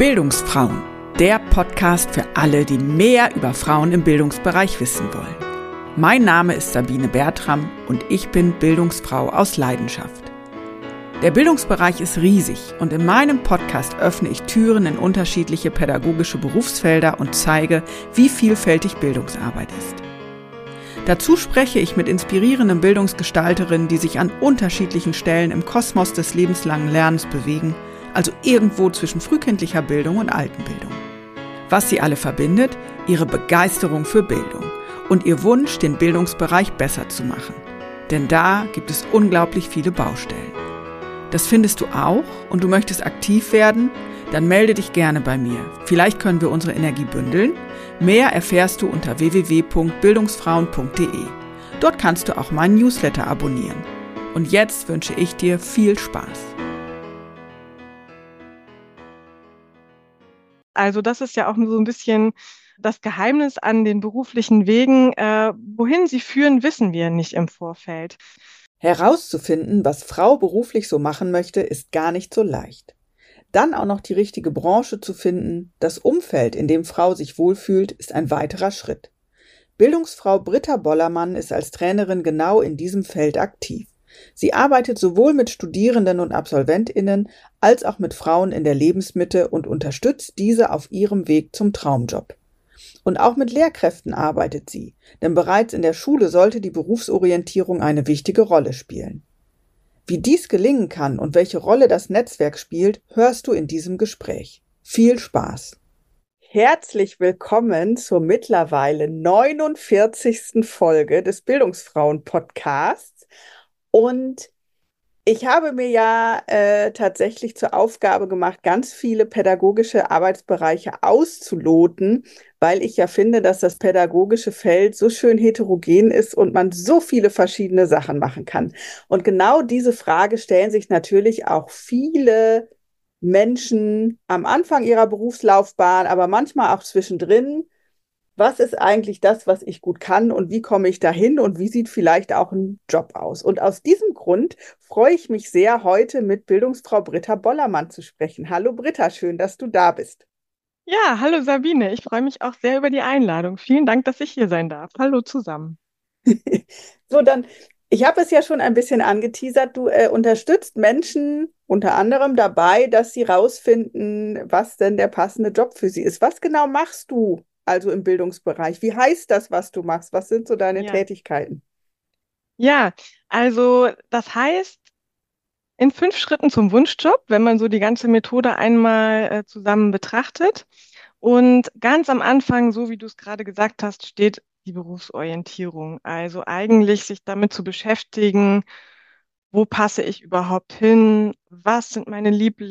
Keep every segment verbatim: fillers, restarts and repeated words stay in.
Bildungsfrauen, der Podcast für alle, die mehr über Frauen im Bildungsbereich wissen wollen. Mein Name ist Sabine Bertram und ich bin Bildungsfrau aus Leidenschaft. Der Bildungsbereich ist riesig und in meinem Podcast öffne ich Türen in unterschiedliche pädagogische Berufsfelder und zeige, wie vielfältig Bildungsarbeit ist. Dazu spreche ich mit inspirierenden Bildungsgestalterinnen, die sich an unterschiedlichen Stellen im Kosmos des lebenslangen Lernens bewegen, also irgendwo zwischen frühkindlicher Bildung und Altenbildung. Was sie alle verbindet, ihre Begeisterung für Bildung und ihr Wunsch, den Bildungsbereich besser zu machen. Denn da gibt es unglaublich viele Baustellen. Das findest du auch und du möchtest aktiv werden? Dann melde dich gerne bei mir. Vielleicht können wir unsere Energie bündeln. Mehr erfährst du unter w w w punkt bildungsfrauen punkt d e. Dort kannst du auch meinen Newsletter abonnieren. Und jetzt wünsche ich dir viel Spaß. Also das ist ja auch so ein bisschen das Geheimnis an den beruflichen Wegen. Äh, wohin sie führen, wissen wir nicht im Vorfeld. Herauszufinden, was Frau beruflich so machen möchte, ist gar nicht so leicht. Dann auch noch die richtige Branche zu finden, das Umfeld, in dem Frau sich wohlfühlt, ist ein weiterer Schritt. Bildungsfrau Britta Bollermann ist als Trainerin genau in diesem Feld aktiv. Sie arbeitet sowohl mit Studierenden und AbsolventInnen als auch mit Frauen in der Lebensmitte und unterstützt diese auf ihrem Weg zum Traumjob. Und auch mit Lehrkräften arbeitet sie, denn bereits in der Schule sollte die Berufsorientierung eine wichtige Rolle spielen. Wie dies gelingen kann und welche Rolle das Netzwerk spielt, hörst du in diesem Gespräch. Viel Spaß! Herzlich willkommen zur mittlerweile neunundvierzigsten Folge des Bildungsfrauen-Podcasts. Und ich habe mir ja äh, tatsächlich zur Aufgabe gemacht, ganz viele pädagogische Arbeitsbereiche auszuloten, weil ich ja finde, dass das pädagogische Feld so schön heterogen ist und man so viele verschiedene Sachen machen kann. Und genau diese Frage stellen sich natürlich auch viele Menschen am Anfang ihrer Berufslaufbahn, aber manchmal auch zwischendrin. Was ist eigentlich das, was ich gut kann und wie komme ich dahin und wie sieht vielleicht auch ein Job aus? Und aus diesem Grund freue ich mich sehr, heute mit Bildungsfrau Britta Bollermann zu sprechen. Hallo Britta, schön, dass du da bist. Ja, hallo Sabine, ich freue mich auch sehr über die Einladung. Vielen Dank, dass ich hier sein darf. Hallo zusammen. So, dann, ich habe es ja schon ein bisschen angeteasert, du äh, unterstützt Menschen unter anderem dabei, dass sie rausfinden, was denn der passende Job für sie ist. Was genau machst du? Also im Bildungsbereich. Wie heißt das, was du machst? Was sind so deine Ja. Tätigkeiten? Ja, also das heißt, in fünf Schritten zum Wunschjob, wenn man so die ganze Methode einmal äh, zusammen betrachtet. Und ganz am Anfang, so wie du es gerade gesagt hast, steht die Berufsorientierung. Also eigentlich sich damit zu beschäftigen, wo passe ich überhaupt hin? Was sind meine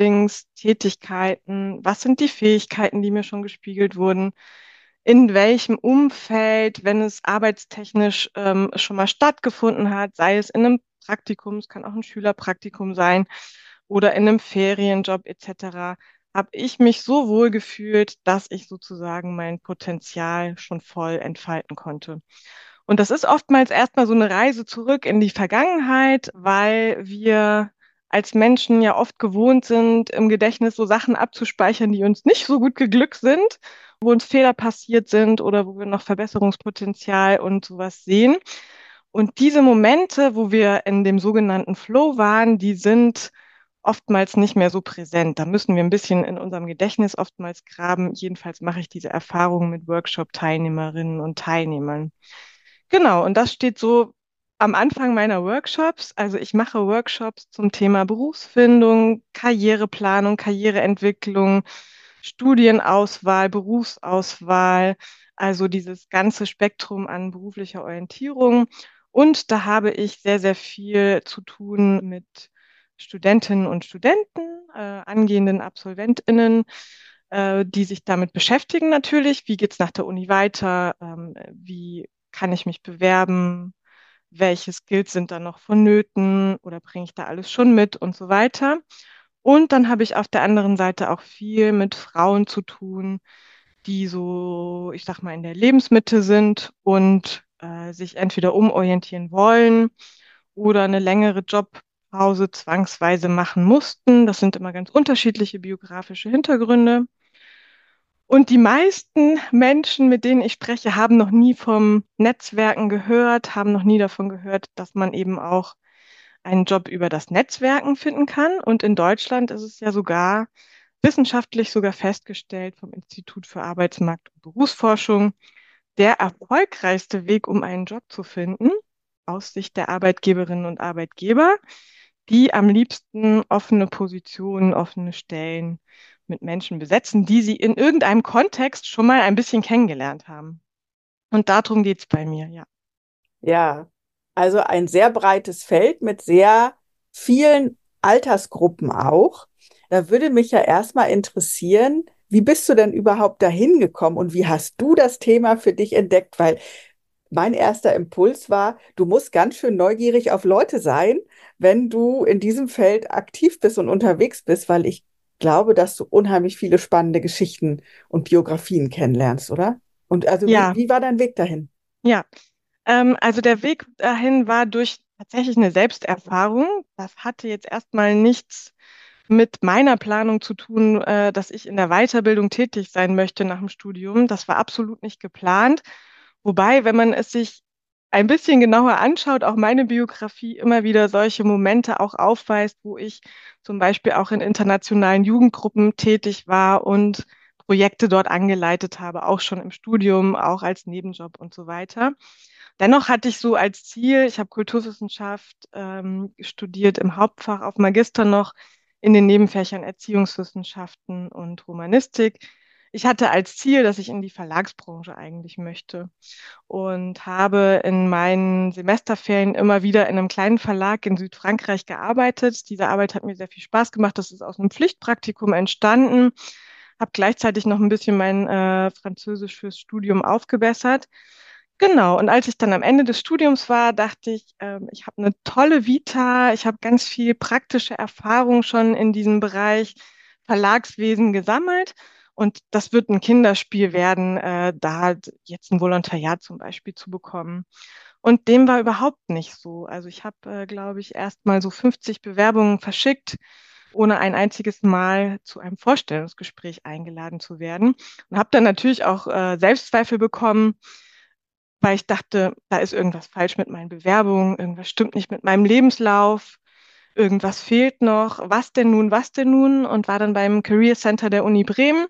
Lieblingstätigkeiten? Was sind die Fähigkeiten, die mir schon gespiegelt wurden? In welchem Umfeld, wenn es arbeitstechnisch ähm, schon mal stattgefunden hat, sei es in einem Praktikum, es kann auch ein Schülerpraktikum sein oder in einem Ferienjob et cetera, habe ich mich so wohl gefühlt, dass ich sozusagen mein Potenzial schon voll entfalten konnte. Und das ist oftmals erstmal so eine Reise zurück in die Vergangenheit, weil wir als Menschen ja oft gewohnt sind, im Gedächtnis so Sachen abzuspeichern, die uns nicht so gut geglückt sind, wo uns Fehler passiert sind oder wo wir noch Verbesserungspotenzial und sowas sehen. Und diese Momente, wo wir in dem sogenannten Flow waren, die sind oftmals nicht mehr so präsent. Da müssen wir ein bisschen in unserem Gedächtnis oftmals graben. Jedenfalls mache ich diese Erfahrung mit Workshop-Teilnehmerinnen und Teilnehmern. Genau, und das steht so am Anfang meiner Workshops. Also ich mache Workshops zum Thema Berufsfindung, Karriereplanung, Karriereentwicklung, Studienauswahl, Berufsauswahl, also dieses ganze Spektrum an beruflicher Orientierung. Und da habe ich sehr, sehr viel zu tun mit Studentinnen und Studenten, äh, angehenden AbsolventInnen, äh, die sich damit beschäftigen natürlich. Wie geht es nach der Uni weiter? Ähm, wie kann ich mich bewerben? Welche Skills sind da noch vonnöten oder bringe ich da alles schon mit und so weiter. Und dann habe ich auf der anderen Seite auch viel mit Frauen zu tun, die so, ich sag mal, in der Lebensmitte sind und äh, sich entweder umorientieren wollen oder eine längere Jobpause zwangsweise machen mussten. Das sind immer ganz unterschiedliche biografische Hintergründe. Und die meisten Menschen, mit denen ich spreche, haben noch nie vom Netzwerken gehört, haben noch nie davon gehört, dass man eben auch einen Job über das Netzwerken finden kann. Und in Deutschland ist es ja sogar wissenschaftlich sogar festgestellt vom Institut für Arbeitsmarkt und Berufsforschung, der erfolgreichste Weg, um einen Job zu finden, aus Sicht der Arbeitgeberinnen und Arbeitgeber, die am liebsten offene Positionen, offene Stellen mit Menschen besetzen, die sie in irgendeinem Kontext schon mal ein bisschen kennengelernt haben. Und darum geht es bei mir, ja. Ja, also ein sehr breites Feld mit sehr vielen Altersgruppen auch. Da würde mich ja erstmal interessieren, wie bist du denn überhaupt dahin gekommen und wie hast du das Thema für dich entdeckt? Weil mein erster Impuls war, du musst ganz schön neugierig auf Leute sein, wenn du in diesem Feld aktiv bist und unterwegs bist, weil ich glaube, dass du unheimlich viele spannende Geschichten und Biografien kennenlernst, oder? Und also wie, Ja, wie war dein Weg dahin? ja. Ähm, also der Weg dahin war durch tatsächlich eine Selbsterfahrung. Das hatte jetzt erstmal nichts mit meiner Planung zu tun, äh, dass ich in der Weiterbildung tätig sein möchte nach dem Studium. Das war absolut nicht geplant. Wobei, wenn man es sich ein bisschen genauer anschaut, auch meine Biografie immer wieder solche Momente auch aufweist, wo ich zum Beispiel auch in internationalen Jugendgruppen tätig war und Projekte dort angeleitet habe, auch schon im Studium, auch als Nebenjob und so weiter. Dennoch hatte ich so als Ziel, ich habe Kulturwissenschaft ähm, studiert im Hauptfach, auf Magister noch in den Nebenfächern Erziehungswissenschaften und Romanistik. Ich hatte als Ziel, dass ich in die Verlagsbranche eigentlich möchte und habe in meinen Semesterferien immer wieder in einem kleinen Verlag in Südfrankreich gearbeitet. Diese Arbeit hat mir sehr viel Spaß gemacht. Das ist aus einem Pflichtpraktikum entstanden. Habe gleichzeitig noch ein bisschen mein äh, Französisch fürs Studium aufgebessert. Genau, und als ich dann am Ende des Studiums war, dachte ich, ähm, ich habe eine tolle Vita, ich habe ganz viel praktische Erfahrung schon in diesem Bereich Verlagswesen gesammelt und das wird ein Kinderspiel werden, äh, da jetzt ein Volontariat zum Beispiel zu bekommen. Und dem war überhaupt nicht so. Also ich habe, äh, glaube ich, erst mal so fünfzig Bewerbungen verschickt, ohne ein einziges Mal zu einem Vorstellungsgespräch eingeladen zu werden und habe dann natürlich auch äh, Selbstzweifel bekommen, weil ich dachte, da ist irgendwas falsch mit meinen Bewerbungen, irgendwas stimmt nicht mit meinem Lebenslauf, irgendwas fehlt noch. Was denn nun, was denn nun? Und war dann beim Career Center der Uni Bremen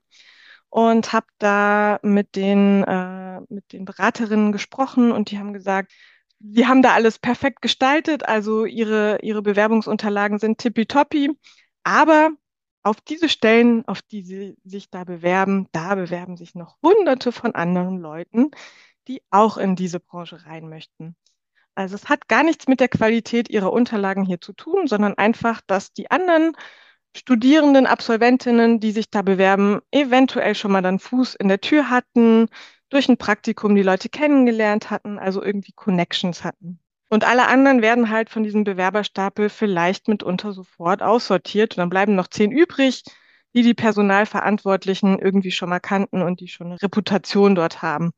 und habe da mit den, äh, mit den Beraterinnen gesprochen und die haben gesagt, sie haben da alles perfekt gestaltet, also ihre, ihre Bewerbungsunterlagen sind tippitoppi, aber auf diese Stellen, auf die sie sich da bewerben, da bewerben sich noch Hunderte von anderen Leuten, die auch in diese Branche rein möchten. Also es hat gar nichts mit der Qualität ihrer Unterlagen hier zu tun, sondern einfach, dass die anderen Studierenden, Absolventinnen, die sich da bewerben, eventuell schon mal dann Fuß in der Tür hatten, durch ein Praktikum die Leute kennengelernt hatten, also irgendwie Connections hatten. Und alle anderen werden halt von diesem Bewerberstapel vielleicht mitunter sofort aussortiert. Und dann bleiben noch zehn übrig, die die Personalverantwortlichen irgendwie schon mal kannten und die schon eine Reputation dort haben.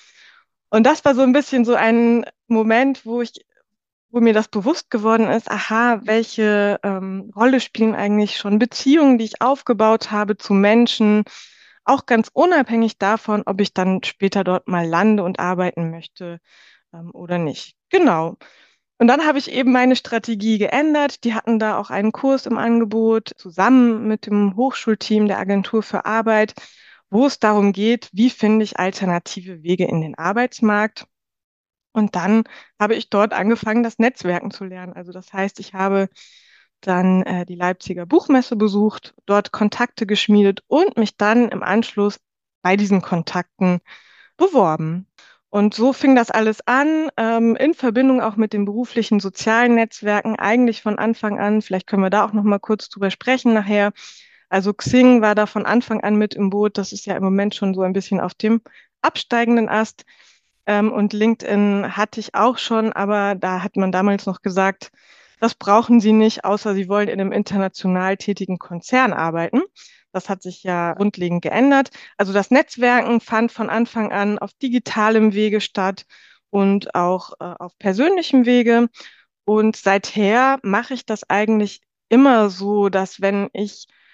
Und das war so ein bisschen so ein Moment, wo ich, wo mir das bewusst geworden ist, aha, welche ähm, Rolle spielen eigentlich schon Beziehungen, die ich aufgebaut habe zu Menschen, auch ganz unabhängig davon, ob ich dann später dort mal lande und arbeiten möchte ähm, oder nicht. Genau. Und dann habe ich eben meine Strategie geändert. Die hatten da auch einen Kurs im Angebot, zusammen mit dem Hochschulteam der Agentur für Arbeit, wo es darum geht, wie finde ich alternative Wege in den Arbeitsmarkt. Und dann habe ich dort angefangen, das Netzwerken zu lernen. Also das heißt, ich habe dann äh, die Leipziger Buchmesse besucht, dort Kontakte geschmiedet und mich dann im Anschluss bei diesen Kontakten beworben. Und so fing das alles an, ähm, in Verbindung auch mit den beruflichen sozialen Netzwerken, eigentlich von Anfang an. Vielleicht können wir da auch noch mal kurz drüber sprechen nachher. Also Xing war da von Anfang an mit im Boot. Das ist ja im Moment schon so ein bisschen auf dem absteigenden Ast. Ähm, und LinkedIn hatte ich auch schon, aber da hat man damals noch gesagt, das brauchen Sie nicht, außer Sie wollen in einem international tätigen Konzern arbeiten. Das hat sich ja grundlegend geändert. Also das Netzwerken fand von Anfang an auf digitalem Wege statt und auch äh, auf persönlichem Wege. Und seither mache ich das eigentlich immer so, dass wenn ich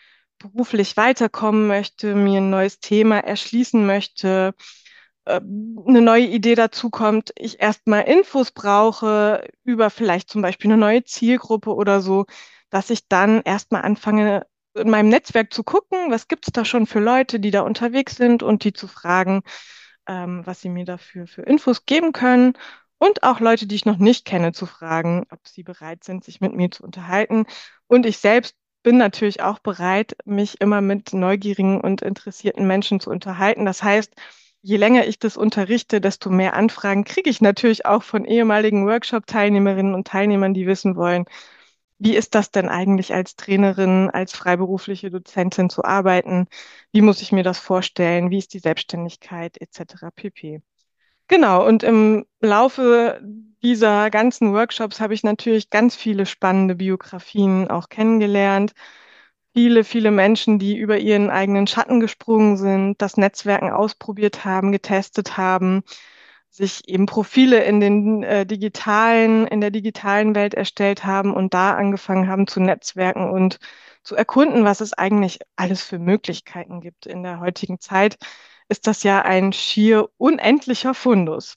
beruflich weiterkommen möchte, mir ein neues Thema erschließen möchte, äh, eine neue Idee dazu kommt, ich erstmal Infos brauche über vielleicht zum Beispiel eine neue Zielgruppe oder so, dass ich dann erstmal anfange, in meinem Netzwerk zu gucken, was gibt es da schon für Leute, die da unterwegs sind und die zu fragen, ähm, was sie mir dafür für Infos geben können. Und auch Leute, die ich noch nicht kenne, zu fragen, ob sie bereit sind, sich mit mir zu unterhalten. Und ich selbst bin natürlich auch bereit, mich immer mit neugierigen und interessierten Menschen zu unterhalten. Das heißt, je länger ich das unterrichte, desto mehr Anfragen kriege ich natürlich auch von ehemaligen Workshop-Teilnehmerinnen und Teilnehmern, die wissen wollen, wie ist das denn eigentlich als Trainerin, als freiberufliche Dozentin zu arbeiten? Wie muss ich mir das vorstellen? Wie ist die Selbstständigkeit et cetera pp. Genau, und im Laufe dieser ganzen Workshops habe ich natürlich ganz viele spannende Biografien auch kennengelernt. Viele, viele Menschen, die über ihren eigenen Schatten gesprungen sind, das Netzwerken ausprobiert haben, getestet haben, sich eben Profile in den äh, digitalen, in der digitalen Welt erstellt haben und da angefangen haben zu netzwerken und zu erkunden, was es eigentlich alles für Möglichkeiten gibt. In der heutigen Zeit ist das ja ein schier unendlicher Fundus.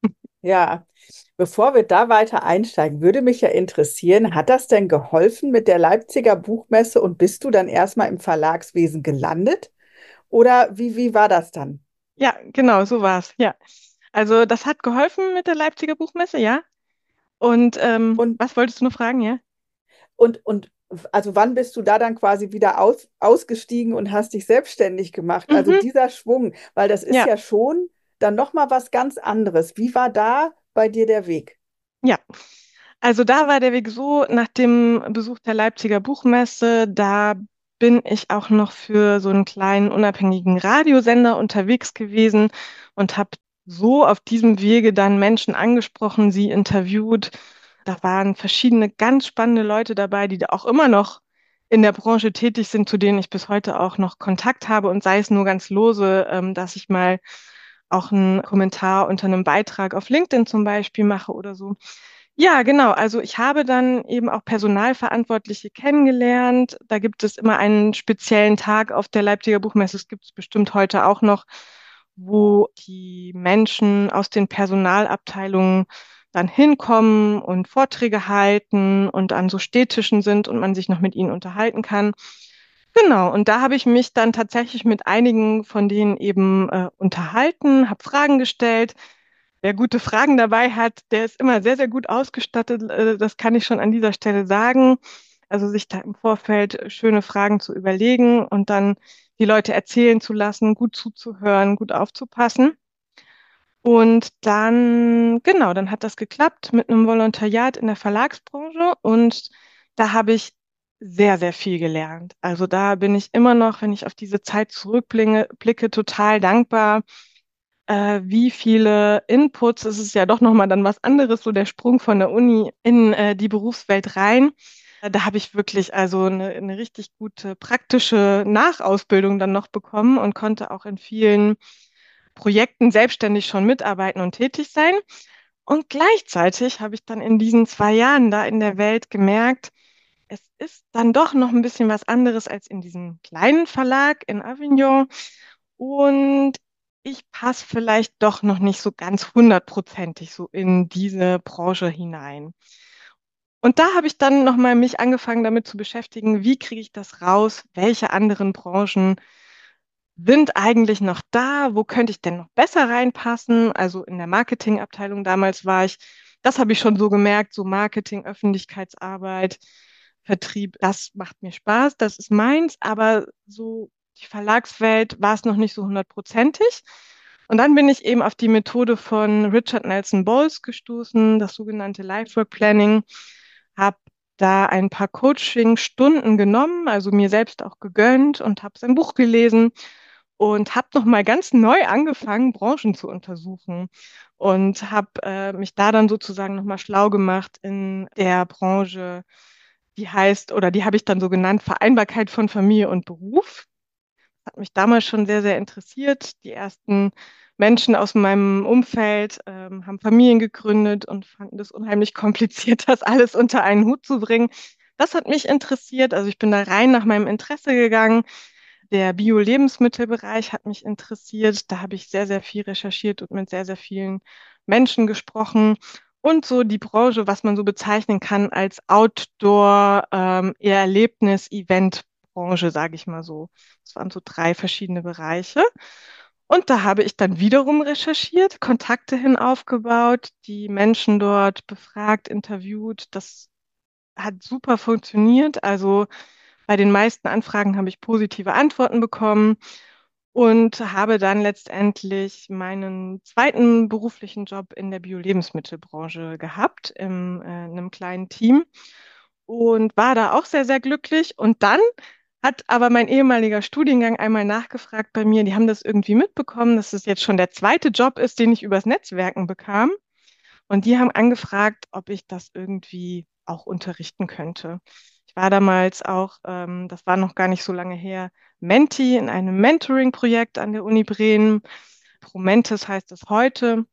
Ja, bevor wir da weiter einsteigen, würde mich ja interessieren, hat das denn geholfen mit der Leipziger Buchmesse und bist du dann erstmal im Verlagswesen gelandet? Oder wie, wie war das dann? Ja, genau, so war's. Ja. Also das hat geholfen mit der Leipziger Buchmesse, ja. Und ähm, Und, was wolltest du noch fragen, ja? und, und also wann bist du da dann quasi wieder aus, ausgestiegen und hast dich selbstständig gemacht? Also Mhm, dieser Schwung, weil das ist ja, ja schon dann nochmal was ganz anderes. Wie war da bei dir der Weg? ja. Also da war der Weg so, nach dem Besuch der Leipziger Buchmesse, da bin ich auch noch für so einen kleinen unabhängigen Radiosender unterwegs gewesen und habe so auf diesem Wege dann Menschen angesprochen, sie interviewt. Da waren verschiedene ganz spannende Leute dabei, die da auch immer noch in der Branche tätig sind, zu denen ich bis heute auch noch Kontakt habe und sei es nur ganz lose, ähm, dass ich mal auch einen Kommentar unter einem Beitrag auf LinkedIn zum Beispiel mache oder so. Ja, genau. Also ich habe dann eben auch Personalverantwortliche kennengelernt. Da gibt es immer einen speziellen Tag auf der Leipziger Buchmesse. Es gibt es bestimmt heute auch noch, wo die Menschen aus den Personalabteilungen dann hinkommen und Vorträge halten und an so Stehtischen sind und man sich noch mit ihnen unterhalten kann. Genau, und da habe ich mich dann tatsächlich mit einigen von denen eben äh, unterhalten, habe Fragen gestellt. Wer gute Fragen dabei hat, der ist immer sehr, sehr gut ausgestattet. äh, Das kann ich schon an dieser Stelle sagen. Also sich da im Vorfeld schöne Fragen zu überlegen und dann die Leute erzählen zu lassen, gut zuzuhören, gut aufzupassen. Und dann, genau, dann hat das geklappt mit einem Volontariat in der Verlagsbranche und da habe ich sehr, sehr viel gelernt. Also da bin ich immer noch, wenn ich auf diese Zeit zurückblicke, blicke, total dankbar, äh, wie viele Inputs, es ist ja doch nochmal dann was anderes, so der Sprung von der Uni in äh, die Berufswelt rein. Äh, Da habe ich wirklich also eine, eine richtig gute praktische Nachausbildung dann noch bekommen und konnte auch in vielen Projekten selbstständig schon mitarbeiten und tätig sein. Und gleichzeitig habe ich dann in diesen zwei Jahren da in der Welt gemerkt, es ist dann doch noch ein bisschen was anderes als in diesem kleinen Verlag in Avignon. Und ich passe vielleicht doch noch nicht so ganz hundertprozentig so in diese Branche hinein. Und da habe ich dann nochmal mich angefangen damit zu beschäftigen, wie kriege ich das raus, welche anderen Branchen sind eigentlich noch da, wo könnte ich denn noch besser reinpassen? Also in der Marketingabteilung damals war ich, das habe ich schon so gemerkt, so Marketing, Öffentlichkeitsarbeit, Vertrieb, das macht mir Spaß, das ist meins, aber so die Verlagswelt war es noch nicht so hundertprozentig. Und dann bin ich eben auf die Methode von Richard Nelson Bowles gestoßen, das sogenannte Lifework Planning, habe da ein paar Coaching-Stunden genommen, also mir selbst auch gegönnt und habe sein Buch gelesen und habe nochmal ganz neu angefangen, Branchen zu untersuchen und habe äh, mich da dann sozusagen nochmal schlau gemacht in der Branche, die heißt, oder die habe ich dann so genannt, Vereinbarkeit von Familie und Beruf. Hat mich damals schon sehr, sehr interessiert. Die ersten Menschen aus meinem Umfeld ähm, haben Familien gegründet und fanden es unheimlich kompliziert, das alles unter einen Hut zu bringen. Das hat mich interessiert. Also ich bin da rein nach meinem Interesse gegangen. Der Bio-Lebensmittelbereich hat mich interessiert. Da habe ich sehr, sehr viel recherchiert und mit sehr, sehr vielen Menschen gesprochen. Und so die Branche, was man so bezeichnen kann als Outdoor, ähm, eher Erlebnis-Event-Branche, sage ich mal so. Das waren so drei verschiedene Bereiche. Und da habe ich dann wiederum recherchiert, Kontakte hin aufgebaut, die Menschen dort befragt, interviewt. Das hat super funktioniert. Also bei den meisten Anfragen habe ich positive Antworten bekommen und habe dann letztendlich meinen zweiten beruflichen Job in der Bio-Lebensmittelbranche gehabt, im, äh, in einem kleinen Team und war da auch sehr, sehr glücklich. Und dann hat aber mein ehemaliger Studiengang einmal nachgefragt bei mir. Die haben das irgendwie mitbekommen, dass es jetzt schon der zweite Job ist, den ich übers Netzwerken bekam. Und die haben angefragt, ob ich das irgendwie auch unterrichten könnte. Ich war damals auch, ähm, das war noch gar nicht so lange her, Mentee in einem Mentoring-Projekt an der Uni Bremen. Promentes heißt es heute.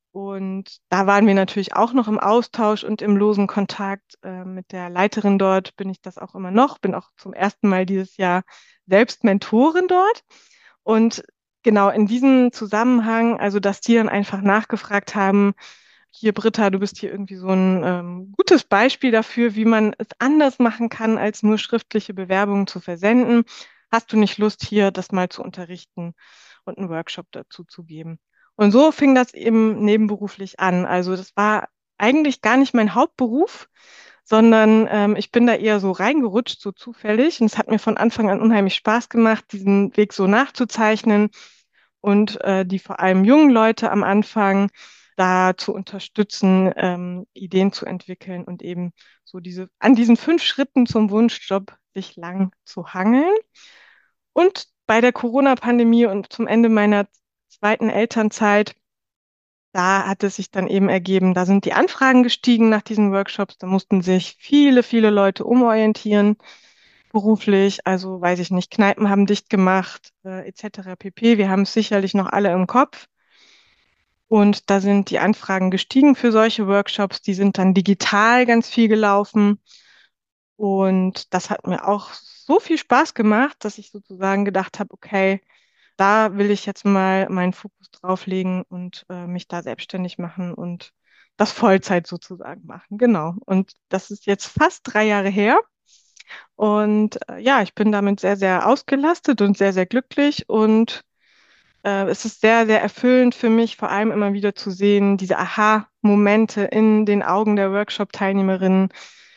Und da waren wir natürlich auch noch im Austausch und im losen Kontakt. Äh, mit der Leiterin dort bin ich das auch immer noch, bin auch zum ersten Mal dieses Jahr selbst Mentorin dort. Und genau in diesem Zusammenhang, also dass die dann einfach nachgefragt haben, hier Britta, du bist hier irgendwie so ein ähm, gutes Beispiel dafür, wie man es anders machen kann, als nur schriftliche Bewerbungen zu versenden. Hast du nicht Lust, hier das mal zu unterrichten und einen Workshop dazu zu geben? Und so fing das eben nebenberuflich an. Also das war eigentlich gar nicht mein Hauptberuf, sondern ähm, ich bin da eher so reingerutscht, so zufällig. Und es hat mir von Anfang an unheimlich Spaß gemacht, diesen Weg so nachzuzeichnen und äh, die vor allem jungen Leute am Anfang da zu unterstützen, ähm, Ideen zu entwickeln und eben so diese an diesen fünf Schritten zum Wunschjob sich lang zu hangeln. Und bei der Corona-Pandemie und zum Ende meiner zweiten Elternzeit, da hat es sich dann eben ergeben, da sind die Anfragen gestiegen nach diesen Workshops, da mussten sich viele, viele Leute umorientieren beruflich, also weiß ich nicht, Kneipen haben dicht gemacht, äh, et cetera pp. Wir haben es sicherlich noch alle im Kopf. Und da sind die Anfragen gestiegen für solche Workshops. Die sind dann digital ganz viel gelaufen. Und das hat mir auch so viel Spaß gemacht, dass ich sozusagen gedacht habe, okay, da will ich jetzt mal meinen Fokus drauf legen und äh, mich da selbstständig machen und das Vollzeit sozusagen machen. Genau. Und das ist jetzt fast drei Jahre her. Und äh, ja, ich bin damit sehr, sehr ausgelastet und sehr, sehr glücklich. Und äh, es ist sehr, sehr erfüllend für mich, vor allem immer wieder zu sehen, diese Aha-Momente in den Augen der Workshop-Teilnehmerinnen.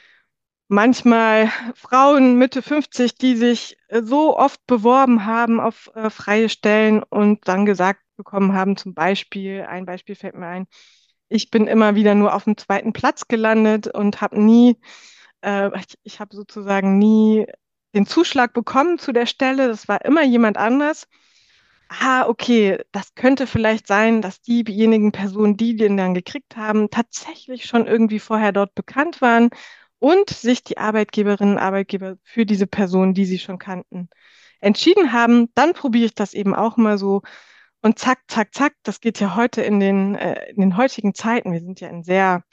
Manchmal Frauen Mitte fünfzig, die sich äh, so oft beworben haben auf äh, freie Stellen und dann gesagt bekommen haben, zum Beispiel, ein Beispiel fällt mir ein, ich bin immer wieder nur auf dem zweiten Platz gelandet und habe nie, äh, ich, ich habe sozusagen nie den Zuschlag bekommen zu der Stelle. Das war immer jemand anders. Ah, okay, das könnte vielleicht sein, dass diejenigen Personen, die den dann gekriegt haben, tatsächlich schon irgendwie vorher dort bekannt waren und sich die Arbeitgeberinnen und Arbeitgeber für diese Person, die sie schon kannten, entschieden haben. Dann probiere ich das eben auch mal so und zack, zack, zack. Das geht ja heute in den, äh, in den heutigen Zeiten. Wir sind ja in sehr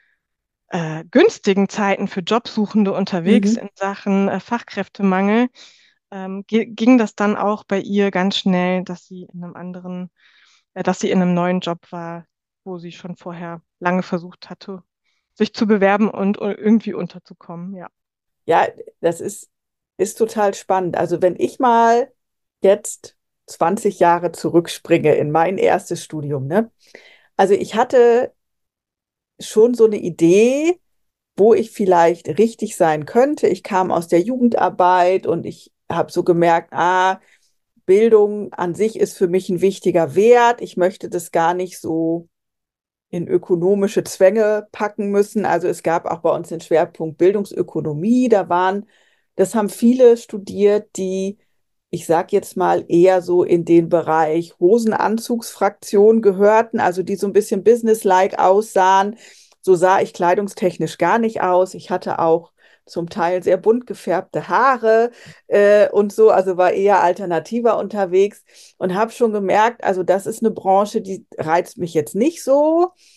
äh, günstigen Zeiten für Jobsuchende unterwegs Mhm. in Sachen äh, Fachkräftemangel, ähm, ge- ging das dann auch bei ihr ganz schnell, dass sie in einem anderen, äh, dass sie in einem neuen Job war, wo sie schon vorher lange versucht hatte, sich zu bewerben und äh, irgendwie unterzukommen. Ja. Ja, das ist, ist total spannend. Also wenn ich mal jetzt zwanzig Jahre zurückspringe in mein erstes Studium, ne? Also ich hatte schon so eine Idee, wo ich vielleicht richtig sein könnte. Ich kam aus der Jugendarbeit und ich habe so gemerkt, ah, Bildung an sich ist für mich ein wichtiger Wert. Ich möchte das gar nicht so in ökonomische Zwänge packen müssen. Also es gab auch bei uns den Schwerpunkt Bildungsökonomie. Da waren, das haben viele studiert, die, ich sag jetzt mal, eher so in den Bereich Hosenanzugsfraktion gehörten, also die so ein bisschen businesslike aussahen. So sah ich kleidungstechnisch gar nicht aus. Ich hatte auch zum Teil sehr bunt gefärbte Haare äh, und so, also war eher alternativer unterwegs und habe schon gemerkt, also das ist eine Branche, die reizt mich jetzt nicht so.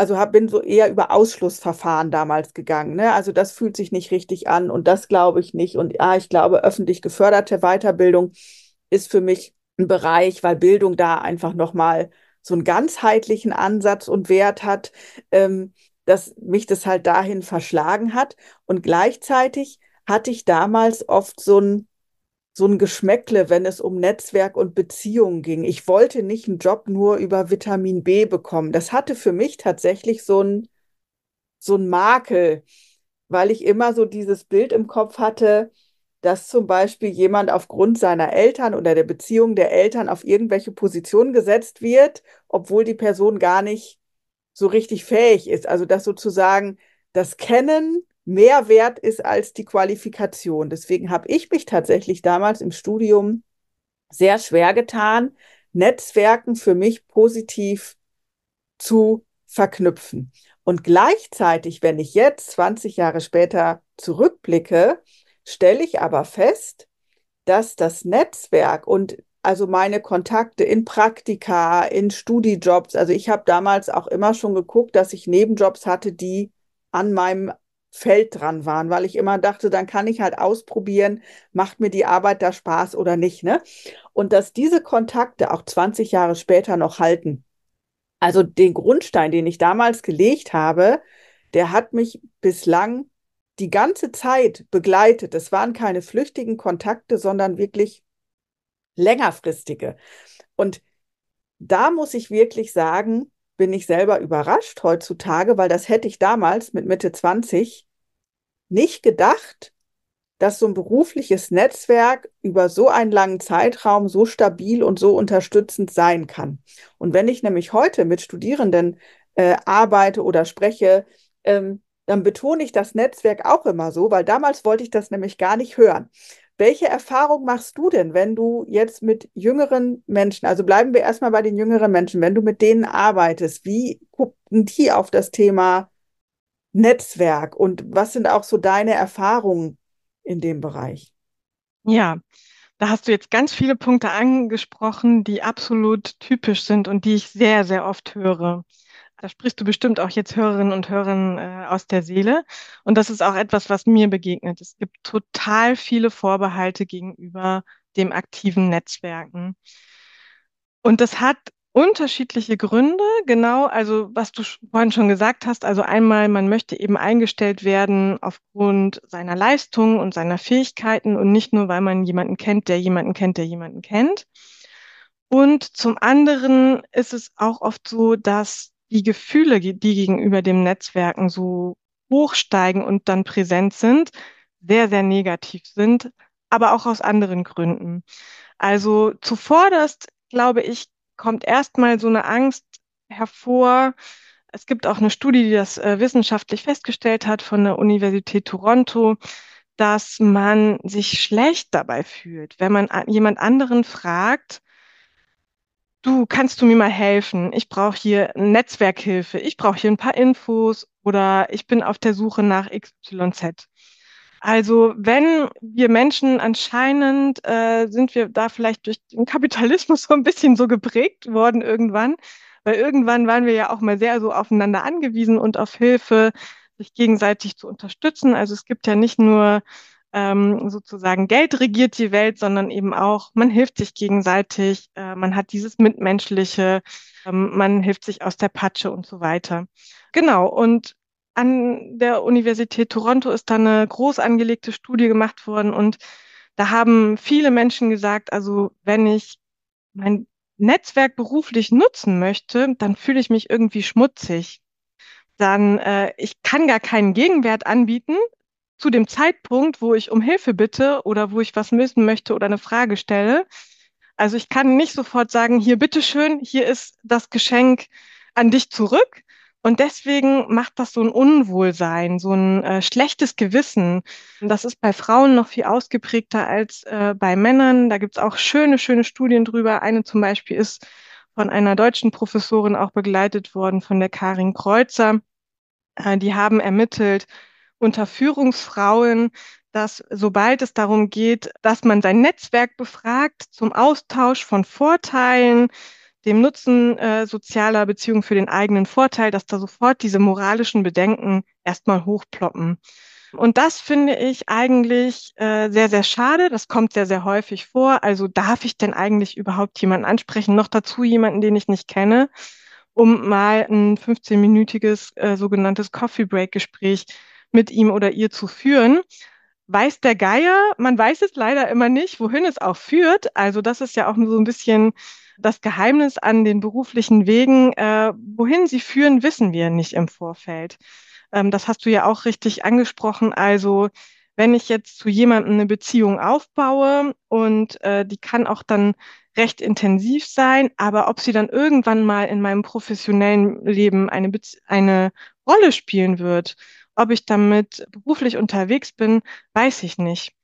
also hab, bin so eher über Ausschlussverfahren damals gegangen. Ne? Also das fühlt sich nicht richtig an und das glaube ich nicht. Und ja, ich glaube, öffentlich geförderte Weiterbildung ist für mich ein Bereich, weil Bildung da einfach nochmal so einen ganzheitlichen Ansatz und Wert hat, ähm, dass mich das halt dahin verschlagen hat. Und gleichzeitig hatte ich damals oft so ein so ein Geschmäckle, wenn es um Netzwerk und Beziehungen ging. Ich wollte nicht einen Job nur über Vitamin B bekommen. Das hatte für mich tatsächlich so ein, so ein Makel, weil ich immer so dieses Bild im Kopf hatte, dass zum Beispiel jemand aufgrund seiner Eltern oder der Beziehung der Eltern auf irgendwelche Positionen gesetzt wird, obwohl die Person gar nicht so richtig fähig ist. Also dass sozusagen das Kennen mehr wert ist als die Qualifikation. Deswegen habe ich mich tatsächlich damals im Studium sehr schwer getan, Netzwerken für mich positiv zu verknüpfen. Und gleichzeitig, wenn ich jetzt zwanzig Jahre später zurückblicke, stelle ich aber fest, dass das Netzwerk und also meine Kontakte in Praktika, in Studijobs, also ich habe damals auch immer schon geguckt, dass ich Nebenjobs hatte, die an meinem Feld dran waren, weil ich immer dachte, dann kann ich halt ausprobieren, macht mir die Arbeit da Spaß oder nicht, ne? Und dass diese Kontakte auch zwanzig Jahre später noch halten. Also den Grundstein, den ich damals gelegt habe, der hat mich bislang die ganze Zeit begleitet. Es waren keine flüchtigen Kontakte, sondern wirklich längerfristige. Und da muss ich wirklich sagen, bin ich selber überrascht heutzutage, weil das hätte ich damals mit Mitte zwanzig nicht gedacht, dass so ein berufliches Netzwerk über so einen langen Zeitraum so stabil und so unterstützend sein kann. Und wenn ich nämlich heute mit Studierenden äh, arbeite oder spreche, ähm, dann betone ich das Netzwerk auch immer so, weil damals wollte ich das nämlich gar nicht hören. Welche Erfahrung machst du denn, wenn du jetzt mit jüngeren Menschen, also bleiben wir erstmal bei den jüngeren Menschen, wenn du mit denen arbeitest, wie gucken die auf das Thema Netzwerk und was sind auch so deine Erfahrungen in dem Bereich? Ja, da hast du jetzt ganz viele Punkte angesprochen, die absolut typisch sind und die ich sehr, sehr oft höre. Da sprichst du bestimmt auch jetzt Hörerinnen und Hörern äh, aus der Seele. Und das ist auch etwas, was mir begegnet. Es gibt total viele Vorbehalte gegenüber dem aktiven Netzwerken. Und das hat unterschiedliche Gründe, genau, also was du sch- vorhin schon gesagt hast, also einmal, man möchte eben eingestellt werden aufgrund seiner Leistung und seiner Fähigkeiten und nicht nur, weil man jemanden kennt, der jemanden kennt, der jemanden kennt. Und zum anderen ist es auch oft so, dass die Gefühle, die gegenüber dem Netzwerken so hochsteigen und dann präsent sind, sehr, sehr negativ sind, aber auch aus anderen Gründen. Also zuvorderst, glaube ich, kommt erstmal so eine Angst hervor. Es gibt auch eine Studie, die das äh, wissenschaftlich festgestellt hat von der Universität Toronto, dass man sich schlecht dabei fühlt, wenn man a- jemand anderen fragt, du, kannst du mir mal helfen? Ich brauche hier Netzwerkhilfe, ich brauche hier ein paar Infos oder ich bin auf der Suche nach X Y Z. Also wenn wir Menschen anscheinend äh, sind wir da vielleicht durch den Kapitalismus so ein bisschen so geprägt worden irgendwann, weil irgendwann waren wir ja auch mal sehr so aufeinander angewiesen und auf Hilfe, sich gegenseitig zu unterstützen. Also es gibt ja nicht nur ähm, sozusagen Geld regiert die Welt, sondern eben auch, man hilft sich gegenseitig, äh, man hat dieses Mitmenschliche, ähm, man hilft sich aus der Patsche und so weiter. Genau, und an der Universität Toronto ist da eine groß angelegte Studie gemacht worden und da haben viele Menschen gesagt, also wenn ich mein Netzwerk beruflich nutzen möchte, dann fühle ich mich irgendwie schmutzig. Dann, äh, ich kann gar keinen Gegenwert anbieten zu dem Zeitpunkt, wo ich um Hilfe bitte oder wo ich was wissen möchte oder eine Frage stelle. Also ich kann nicht sofort sagen, hier, bitteschön, hier ist das Geschenk an dich zurück. Und deswegen macht das so ein Unwohlsein, so ein äh, schlechtes Gewissen. Und das ist bei Frauen noch viel ausgeprägter als äh, bei Männern. Da gibt es auch schöne, schöne Studien drüber. Eine zum Beispiel ist von einer deutschen Professorin auch begleitet worden, von der Karin Kreuzer. Äh, die haben ermittelt unter Führungsfrauen, dass sobald es darum geht, dass man sein Netzwerk befragt zum Austausch von Vorteilen, dem Nutzen äh, sozialer Beziehungen für den eigenen Vorteil, dass da sofort diese moralischen Bedenken erstmal hochploppen. Und das finde ich eigentlich äh, sehr, sehr schade. Das kommt sehr, sehr häufig vor. Also darf ich denn eigentlich überhaupt jemanden ansprechen? Noch dazu jemanden, den ich nicht kenne, um mal ein fünfzehnminütiges äh, sogenanntes Coffee Break Gespräch mit ihm oder ihr zu führen. Weiß der Geier, man weiß es leider immer nicht, wohin es auch führt. Also das ist ja auch so ein bisschen das Geheimnis an den beruflichen Wegen. Äh, wohin sie führen, wissen wir nicht im Vorfeld. Ähm, das hast du ja auch richtig angesprochen. Also wenn ich jetzt zu jemandem eine Beziehung aufbaue und äh, die kann auch dann recht intensiv sein, aber ob sie dann irgendwann mal in meinem professionellen Leben eine, Bezie- eine Rolle spielen wird, ob ich damit beruflich unterwegs bin, weiß ich nicht.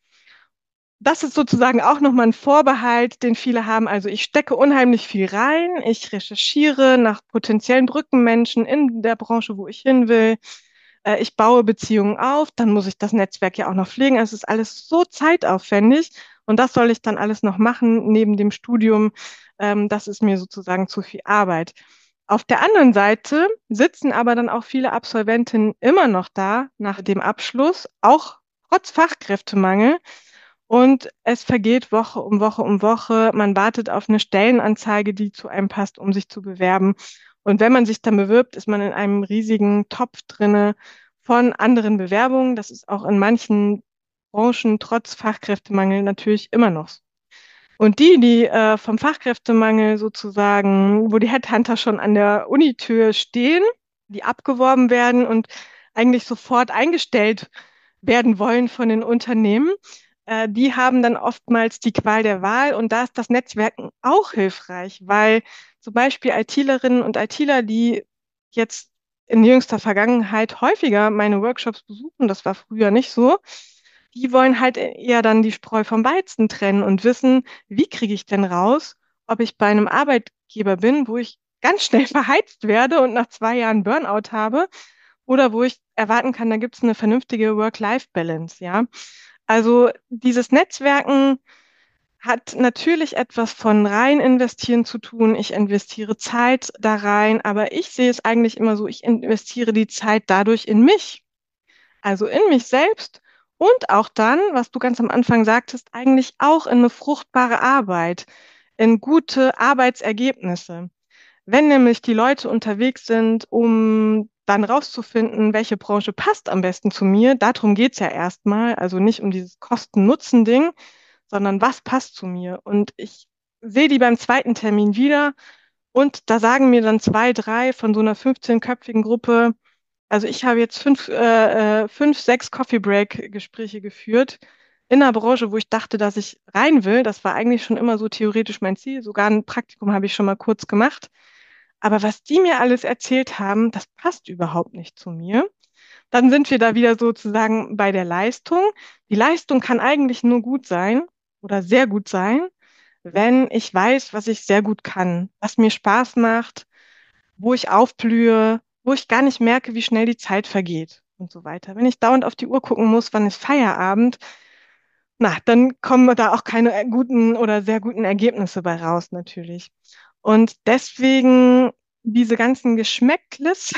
Das ist sozusagen auch nochmal ein Vorbehalt, den viele haben. Also ich stecke unheimlich viel rein. Ich recherchiere nach potenziellen Brückenmenschen in der Branche, wo ich hin will. Äh, Ich baue Beziehungen auf. Dann muss ich das Netzwerk ja auch noch pflegen. Es ist alles so zeitaufwendig. Und das soll ich dann alles noch machen neben dem Studium. Ähm, Das ist mir sozusagen zu viel Arbeit. Auf der anderen Seite sitzen aber dann auch viele Absolventinnen immer noch da nach dem Abschluss, auch trotz Fachkräftemangel. Und es vergeht Woche um Woche um Woche. Man wartet auf eine Stellenanzeige, die zu einem passt, um sich zu bewerben. Und wenn man sich dann bewirbt, ist man in einem riesigen Topf drinne von anderen Bewerbungen. Das ist auch in manchen Branchen trotz Fachkräftemangel natürlich immer noch so. Und die, die äh, vom Fachkräftemangel sozusagen, wo die Headhunter schon an der Unitür stehen, die abgeworben werden und eigentlich sofort eingestellt werden wollen von den Unternehmen, äh, die haben dann oftmals die Qual der Wahl. Und da ist das Netzwerken auch hilfreich, weil zum Beispiel ITlerinnen und ITler, die jetzt in jüngster Vergangenheit häufiger meine Workshops besuchen, das war früher nicht so, die wollen halt eher dann die Spreu vom Weizen trennen und wissen, wie kriege ich denn raus, ob ich bei einem Arbeitgeber bin, wo ich ganz schnell verheizt werde und nach zwei Jahren Burnout habe, oder wo ich erwarten kann, da gibt es eine vernünftige Work-Life-Balance, ja. Also dieses Netzwerken hat natürlich etwas von rein investieren zu tun. Ich investiere Zeit da rein, aber ich sehe es eigentlich immer so, ich investiere die Zeit dadurch in mich, also in mich selbst und auch dann, was du ganz am Anfang sagtest, eigentlich auch in eine fruchtbare Arbeit, in gute Arbeitsergebnisse. Wenn nämlich die Leute unterwegs sind, um dann rauszufinden, welche Branche passt am besten zu mir, darum geht's ja erstmal, also nicht um dieses Kosten-Nutzen-Ding, sondern was passt zu mir. Und ich sehe die beim zweiten Termin wieder und da sagen mir dann zwei, drei von so einer fünfzehnköpfigen Gruppe, also ich habe jetzt fünf, äh, äh, fünf, sechs Coffee Break Gespräche geführt in einer Branche, wo ich dachte, dass ich rein will. Das war eigentlich schon immer so theoretisch mein Ziel. Sogar ein Praktikum habe ich schon mal kurz gemacht. Aber was die mir alles erzählt haben, das passt überhaupt nicht zu mir. Dann sind wir da wieder sozusagen bei der Leistung. Die Leistung kann eigentlich nur gut sein oder sehr gut sein, wenn ich weiß, was ich sehr gut kann, was mir Spaß macht, wo ich aufblühe, wo ich gar nicht merke, wie schnell die Zeit vergeht und so weiter. Wenn ich dauernd auf die Uhr gucken muss, wann ist Feierabend, na, dann kommen da auch keine äh, guten oder sehr guten Ergebnisse bei raus, natürlich. Und deswegen diese ganzen Geschmäckles,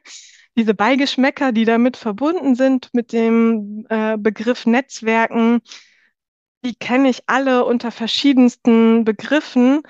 diese Beigeschmäcker, die damit verbunden sind mit dem äh, Begriff Netzwerken, die kenne ich alle unter verschiedensten Begriffen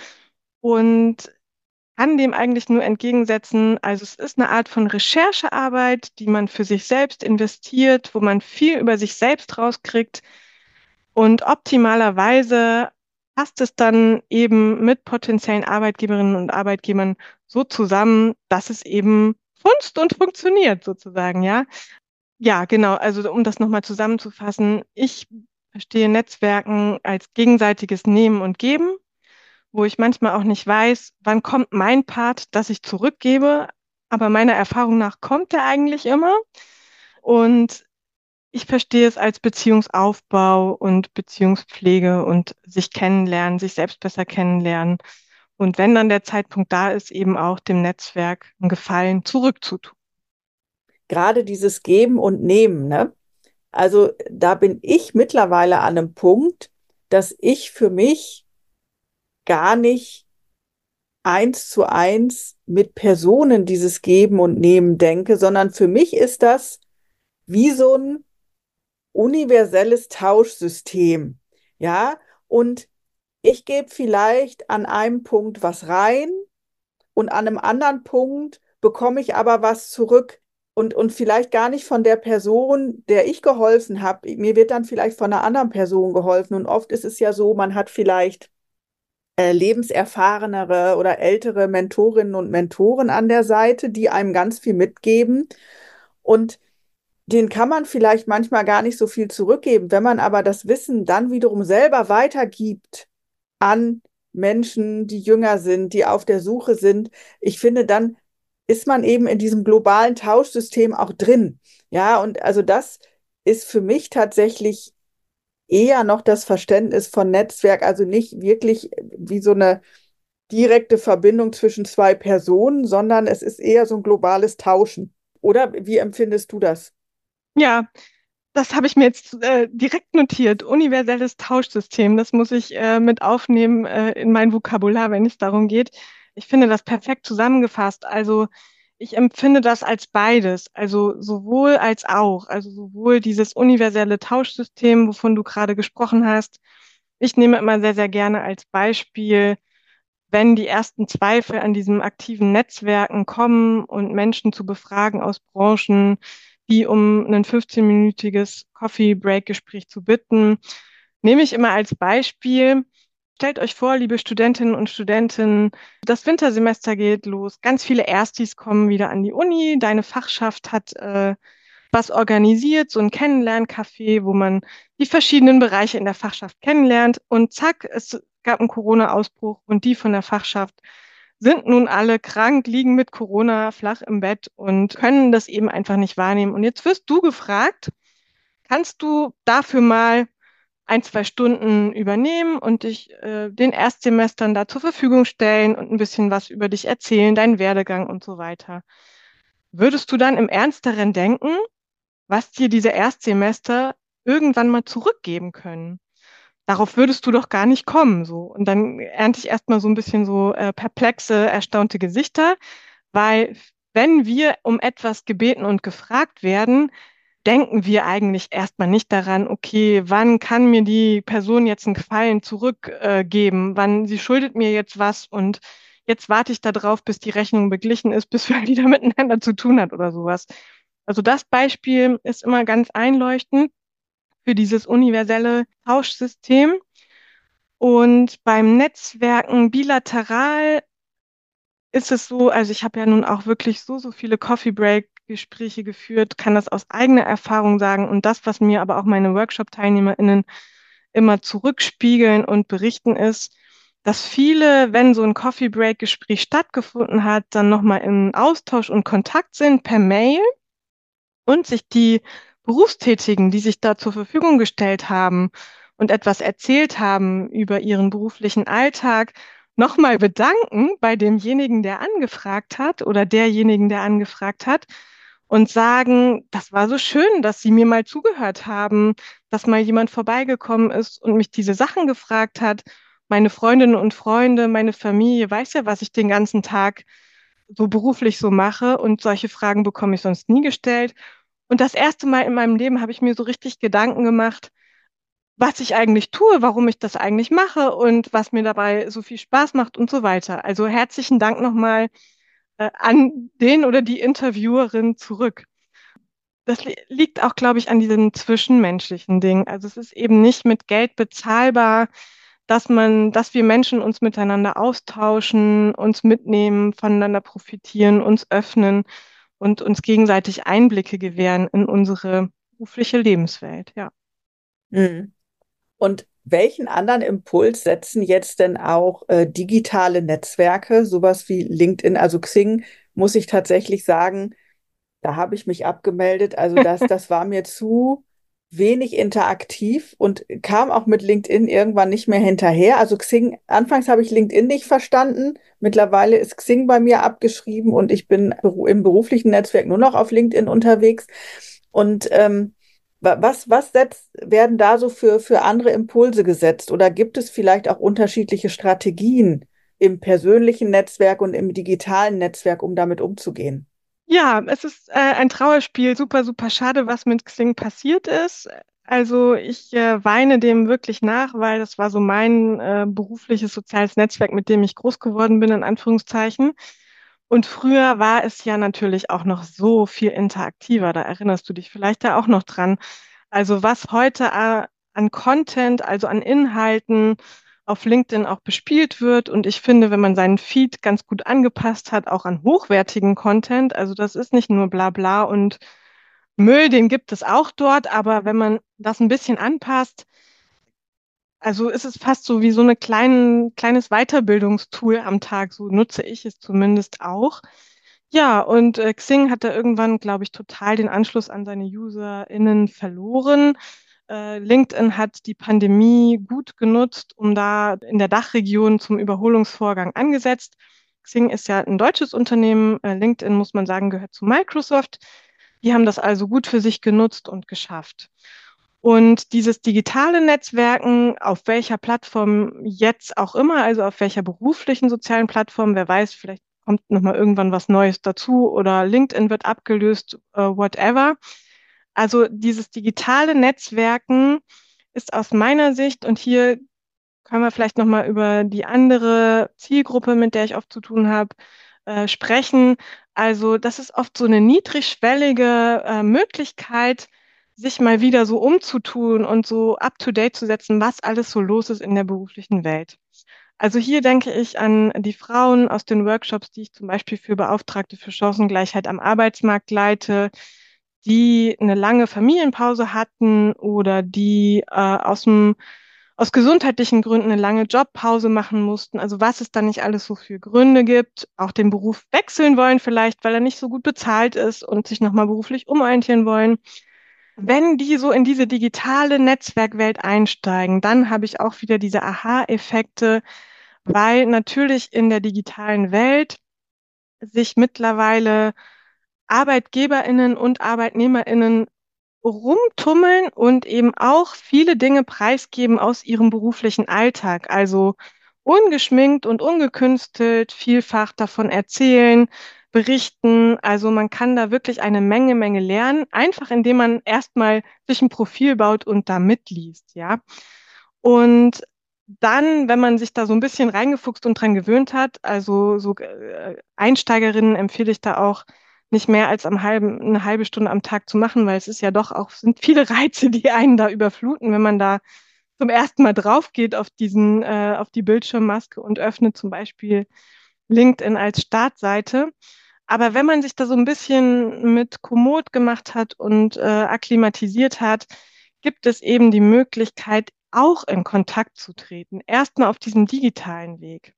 und kann dem eigentlich nur entgegensetzen. Also es ist eine Art von Recherchearbeit, die man für sich selbst investiert, wo man viel über sich selbst rauskriegt. Und optimalerweise passt es dann eben mit potenziellen Arbeitgeberinnen und Arbeitgebern so zusammen, dass es eben funzt und funktioniert sozusagen, ja. Ja, genau. Also um das nochmal zusammenzufassen, ich verstehe Netzwerken als gegenseitiges Nehmen und Geben, wo ich manchmal auch nicht weiß, wann kommt mein Part, dass ich zurückgebe. Aber meiner Erfahrung nach kommt der eigentlich immer. Und ich verstehe es als Beziehungsaufbau und Beziehungspflege und sich kennenlernen, sich selbst besser kennenlernen. Und wenn dann der Zeitpunkt da ist, eben auch dem Netzwerk einen Gefallen zurückzutun. Gerade dieses Geben und Nehmen, ne? Also da bin ich mittlerweile an einem Punkt, dass ich für mich gar nicht eins zu eins mit Personen dieses Geben und Nehmen denke, sondern für mich ist das wie so ein universelles Tauschsystem. Ja, und ich gebe vielleicht an einem Punkt was rein und an einem anderen Punkt bekomme ich aber was zurück und, und vielleicht gar nicht von der Person, der ich geholfen habe. Mir wird dann vielleicht von einer anderen Person geholfen. Und oft ist es ja so, man hat vielleicht äh, lebenserfahrenere oder ältere Mentorinnen und Mentoren an der Seite, die einem ganz viel mitgeben. Und den kann man vielleicht manchmal gar nicht so viel zurückgeben. Wenn man aber das Wissen dann wiederum selber weitergibt an Menschen, die jünger sind, die auf der Suche sind, ich finde, dann ist man eben in diesem globalen Tauschsystem auch drin. Ja, und also das ist für mich tatsächlich eher noch das Verständnis von Netzwerk, also nicht wirklich wie so eine direkte Verbindung zwischen zwei Personen, sondern es ist eher so ein globales Tauschen. Oder wie empfindest du das? Ja, das habe ich mir jetzt äh, direkt notiert. Universelles Tauschsystem. Das muss ich äh, mit aufnehmen äh, in mein Vokabular, wenn es darum geht. Ich finde das perfekt zusammengefasst. Also ich empfinde das als beides. Also sowohl als auch. Also sowohl dieses universelle Tauschsystem, wovon du gerade gesprochen hast. Ich nehme immer sehr, sehr gerne als Beispiel, wenn die ersten Zweifel an diesem aktiven Netzwerken kommen und Menschen zu befragen aus Branchen, die um ein fünfzehnminütiges Coffee-Break-Gespräch zu bitten, nehme ich immer als Beispiel, stellt euch vor, liebe Studentinnen und Studenten, das Wintersemester geht los, ganz viele Erstis kommen wieder an die Uni, deine Fachschaft hat äh, was organisiert, so ein Kennenlerncafé, wo man die verschiedenen Bereiche in der Fachschaft kennenlernt und zack, es gab einen Corona-Ausbruch und die von der Fachschaft sind nun alle krank, liegen mit Corona flach im Bett und können das eben einfach nicht wahrnehmen. Und jetzt wirst du gefragt, kannst du dafür mal ein, zwei Stunden übernehmen und dich äh, den Erstsemestern da zur Verfügung stellen und ein bisschen was über dich erzählen, deinen Werdegang und so weiter. Würdest du dann im Ernst daran denken, was dir diese Erstsemester irgendwann mal zurückgeben können? Darauf würdest du doch gar nicht kommen, so. Und dann ernte ich erstmal so ein bisschen so äh, perplexe, erstaunte Gesichter, weil wenn wir um etwas gebeten und gefragt werden, denken wir eigentlich erstmal nicht daran, okay, wann kann mir die Person jetzt einen Gefallen zurückgeben, äh, geben? Wann sie schuldet mir jetzt was und jetzt warte ich da drauf, bis die Rechnung beglichen ist, bis wir wieder miteinander zu tun hat oder sowas. Also das Beispiel ist immer ganz einleuchtend für dieses universelle Tauschsystem. Und beim Netzwerken bilateral ist es so, also ich habe ja nun auch wirklich so, so viele Coffee Break Gespräche geführt, kann das aus eigener Erfahrung sagen und das, was mir aber auch meine Workshop-TeilnehmerInnen immer zurückspiegeln und berichten, ist, dass viele, wenn so ein Coffee Break Gespräch stattgefunden hat, dann nochmal im Austausch und Kontakt sind per Mail und sich die Berufstätigen, die sich da zur Verfügung gestellt haben und etwas erzählt haben über ihren beruflichen Alltag, nochmal bedanken bei demjenigen, der angefragt hat oder derjenigen, der angefragt hat und sagen, das war so schön, dass Sie mir mal zugehört haben, dass mal jemand vorbeigekommen ist und mich diese Sachen gefragt hat. Meine Freundinnen und Freunde, meine Familie weiß ja, was ich den ganzen Tag so beruflich so mache und solche Fragen bekomme ich sonst nie gestellt. Und das erste Mal in meinem Leben habe ich mir so richtig Gedanken gemacht, was ich eigentlich tue, warum ich das eigentlich mache und was mir dabei so viel Spaß macht und so weiter. Also herzlichen Dank nochmal äh, an den oder die Interviewerin zurück. Das li liegt auch, glaube ich, an diesem zwischenmenschlichen Ding. Also es ist eben nicht mit Geld bezahlbar, dass man, dass wir Menschen uns miteinander austauschen, uns mitnehmen, voneinander profitieren, uns öffnen und uns gegenseitig Einblicke gewähren in unsere berufliche Lebenswelt. Ja. Mhm. Und welchen anderen Impuls setzen jetzt denn auch äh, digitale Netzwerke, sowas wie LinkedIn, also Xing, muss ich tatsächlich sagen, da habe ich mich abgemeldet. Also das, das war mir zu wenig interaktiv und kam auch mit LinkedIn irgendwann nicht mehr hinterher. Also Xing, anfangs habe ich LinkedIn nicht verstanden. Mittlerweile ist Xing bei mir abgeschrieben und ich bin beru- im beruflichen Netzwerk nur noch auf LinkedIn unterwegs. Und ähm, wa- was, was setzt, werden da so für, für andere Impulse gesetzt? Oder gibt es vielleicht auch unterschiedliche Strategien, im persönlichen Netzwerk und im digitalen Netzwerk, um damit umzugehen? Ja, es ist äh, ein Trauerspiel. Super, super schade, was mit Xing passiert ist. Also ich äh, weine dem wirklich nach, weil das war so mein äh, berufliches soziales Netzwerk, mit dem ich groß geworden bin, in Anführungszeichen. Und früher war es ja natürlich auch noch so viel interaktiver. Da erinnerst du dich vielleicht da auch noch dran. Also was heute äh, an Content, also an Inhalten auf LinkedIn auch bespielt wird. Und ich finde, wenn man seinen Feed ganz gut angepasst hat, auch an hochwertigen Content, also das ist nicht nur Blabla und Müll, den gibt es auch dort, aber wenn man das ein bisschen anpasst, also ist es fast so wie so ein kleinen, kleines Weiterbildungstool am Tag, so nutze ich es zumindest auch. Ja, und äh, Xing hat da irgendwann, glaube ich, total den Anschluss an seine UserInnen verloren. Äh, LinkedIn hat die Pandemie gut genutzt, um da in der Dachregion zum Überholungsvorgang angesetzt. Xing ist ja ein deutsches Unternehmen. Äh, LinkedIn, muss man sagen, gehört zu Microsoft. Die haben das also gut für sich genutzt und geschafft. Und dieses digitale Netzwerken, auf welcher Plattform jetzt auch immer, also auf welcher beruflichen sozialen Plattform, wer weiß, vielleicht kommt nochmal irgendwann was Neues dazu oder LinkedIn wird abgelöst, äh, whatever. Also dieses digitale Netzwerken ist aus meiner Sicht, und hier können wir vielleicht nochmal über die andere Zielgruppe, mit der ich oft zu tun habe, äh, sprechen. Also das ist oft so eine niedrigschwellige äh, Möglichkeit, sich mal wieder so umzutun und so up-to-date zu setzen, was alles so los ist in der beruflichen Welt. Also hier denke ich an die Frauen aus den Workshops, die ich zum Beispiel für Beauftragte für Chancengleichheit am Arbeitsmarkt leite, die eine lange Familienpause hatten oder die äh, aus dem, aus gesundheitlichen Gründen eine lange Jobpause machen mussten. Also was es da nicht alles so für Gründe gibt, auch den Beruf wechseln wollen vielleicht, weil er nicht so gut bezahlt ist und sich nochmal beruflich umorientieren wollen. Wenn die so in diese digitale Netzwerkwelt einsteigen, dann habe ich auch wieder diese Aha-Effekte, weil natürlich in der digitalen Welt sich mittlerweile ArbeitgeberInnen und ArbeitnehmerInnen rumtummeln und eben auch viele Dinge preisgeben aus ihrem beruflichen Alltag. Also ungeschminkt und ungekünstelt vielfach davon erzählen, berichten. Also man kann da wirklich eine Menge, Menge lernen, einfach indem man erstmal sich ein Profil baut und da mitliest, ja. Und dann, wenn man sich da so ein bisschen reingefuchst und dran gewöhnt hat, also so äh, Einsteigerinnen empfehle ich da auch nicht mehr als am halben, eine halbe Stunde am Tag zu machen, weil es ist ja doch auch, sind viele Reize, die einen da überfluten, wenn man da zum ersten Mal drauf geht auf diesen, äh, auf die Bildschirmmaske und öffnet zum Beispiel LinkedIn als Startseite. Aber wenn man sich da so ein bisschen mit kommod gemacht hat und äh, akklimatisiert hat, gibt es eben die Möglichkeit, auch in Kontakt zu treten. Erstmal auf diesem digitalen Weg.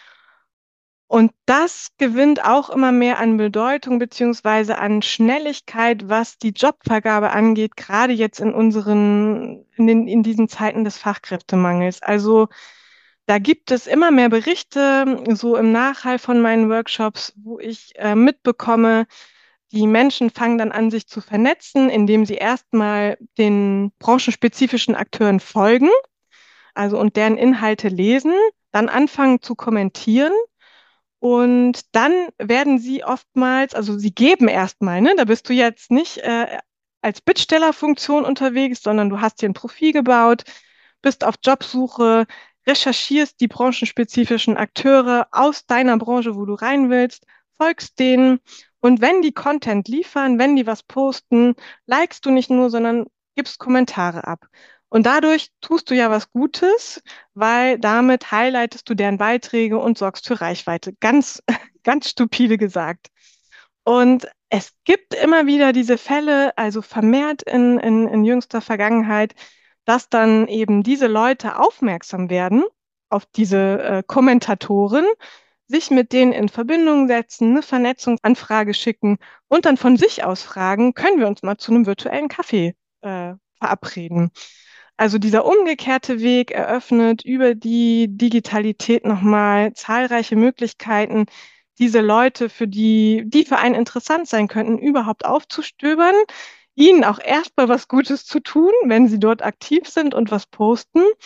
Und das gewinnt auch immer mehr an Bedeutung beziehungsweise an Schnelligkeit, was die Jobvergabe angeht, gerade jetzt in unseren, in den, in diesen Zeiten des Fachkräftemangels. Also da gibt es immer mehr Berichte, so im Nachhall von meinen Workshops, wo ich äh, mitbekomme, die Menschen fangen dann an, sich zu vernetzen, indem sie erstmal den branchenspezifischen Akteuren folgen, also und deren Inhalte lesen, dann anfangen zu kommentieren und dann werden sie oftmals, also sie geben erstmal, ne, da bist du jetzt nicht äh, als Bittstellerfunktion unterwegs, sondern du hast dir ein Profil gebaut, bist auf Jobsuche, recherchierst die branchenspezifischen Akteure aus deiner Branche, wo du rein willst, folgst denen und wenn die Content liefern, wenn die was posten, likest du nicht nur, sondern gibst Kommentare ab. Und dadurch tust du ja was Gutes, weil damit highlightest du deren Beiträge und sorgst für Reichweite. Ganz, ganz stupide gesagt. Und es gibt immer wieder diese Fälle, also vermehrt in, in, in jüngster Vergangenheit, dass dann eben diese Leute aufmerksam werden auf diese äh, Kommentatoren, sich mit denen in Verbindung setzen, eine Vernetzungsanfrage schicken und dann von sich aus fragen, können wir uns mal zu einem virtuellen Kaffee äh, verabreden. Also dieser umgekehrte Weg eröffnet über die Digitalität nochmal zahlreiche Möglichkeiten, diese Leute, für die, die für einen interessant sein könnten, überhaupt aufzustöbern, ihnen auch erstmal was Gutes zu tun, wenn sie dort aktiv sind und was posten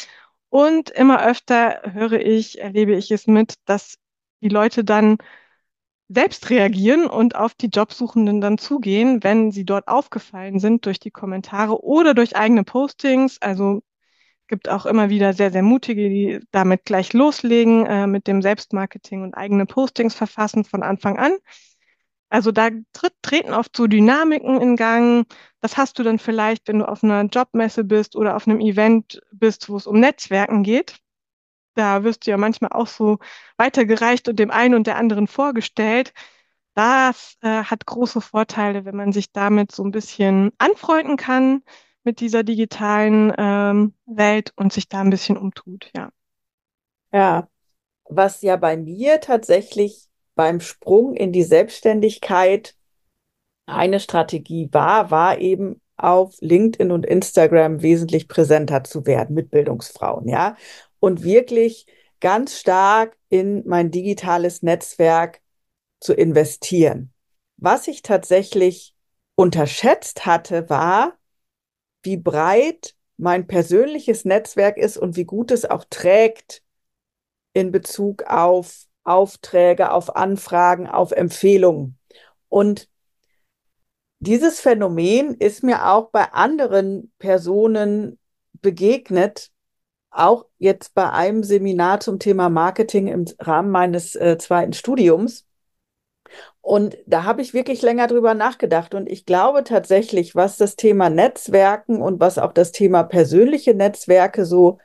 Und immer öfter höre ich, erlebe ich es mit, dass die Leute dann selbst reagieren und auf die Jobsuchenden dann zugehen, wenn sie dort aufgefallen sind durch die Kommentare oder durch eigene Postings. Also gibt auch immer wieder sehr, sehr mutige, die damit gleich loslegen, äh, mit dem Selbstmarketing und eigene Postings verfassen von Anfang an. Also da tritt, treten oft so Dynamiken in Gang. Das hast du dann vielleicht, wenn du auf einer Jobmesse bist oder auf einem Event bist, wo es um Netzwerken geht. Da wirst du ja manchmal auch so weitergereicht und dem einen und der anderen vorgestellt. Das äh, hat große Vorteile, wenn man sich damit so ein bisschen anfreunden kann mit dieser digitalen ähm, Welt und sich da ein bisschen umtut, ja. Ja, was ja bei mir tatsächlich beim Sprung in die Selbstständigkeit eine Strategie war, war eben auf LinkedIn und Instagram wesentlich präsenter zu werden mit Bildungsfrauen, ja. Und wirklich ganz stark in mein digitales Netzwerk zu investieren. Was ich tatsächlich unterschätzt hatte, war, wie breit mein persönliches Netzwerk ist und wie gut es auch trägt in Bezug auf Aufträge, auf Anfragen, auf Empfehlungen. Und dieses Phänomen ist mir auch bei anderen Personen begegnet, auch jetzt bei einem Seminar zum Thema Marketing im Rahmen meines äh, zweiten Studiums. Und da habe ich wirklich länger drüber nachgedacht. Und ich glaube tatsächlich, was das Thema Netzwerken und was auch das Thema persönliche Netzwerke so,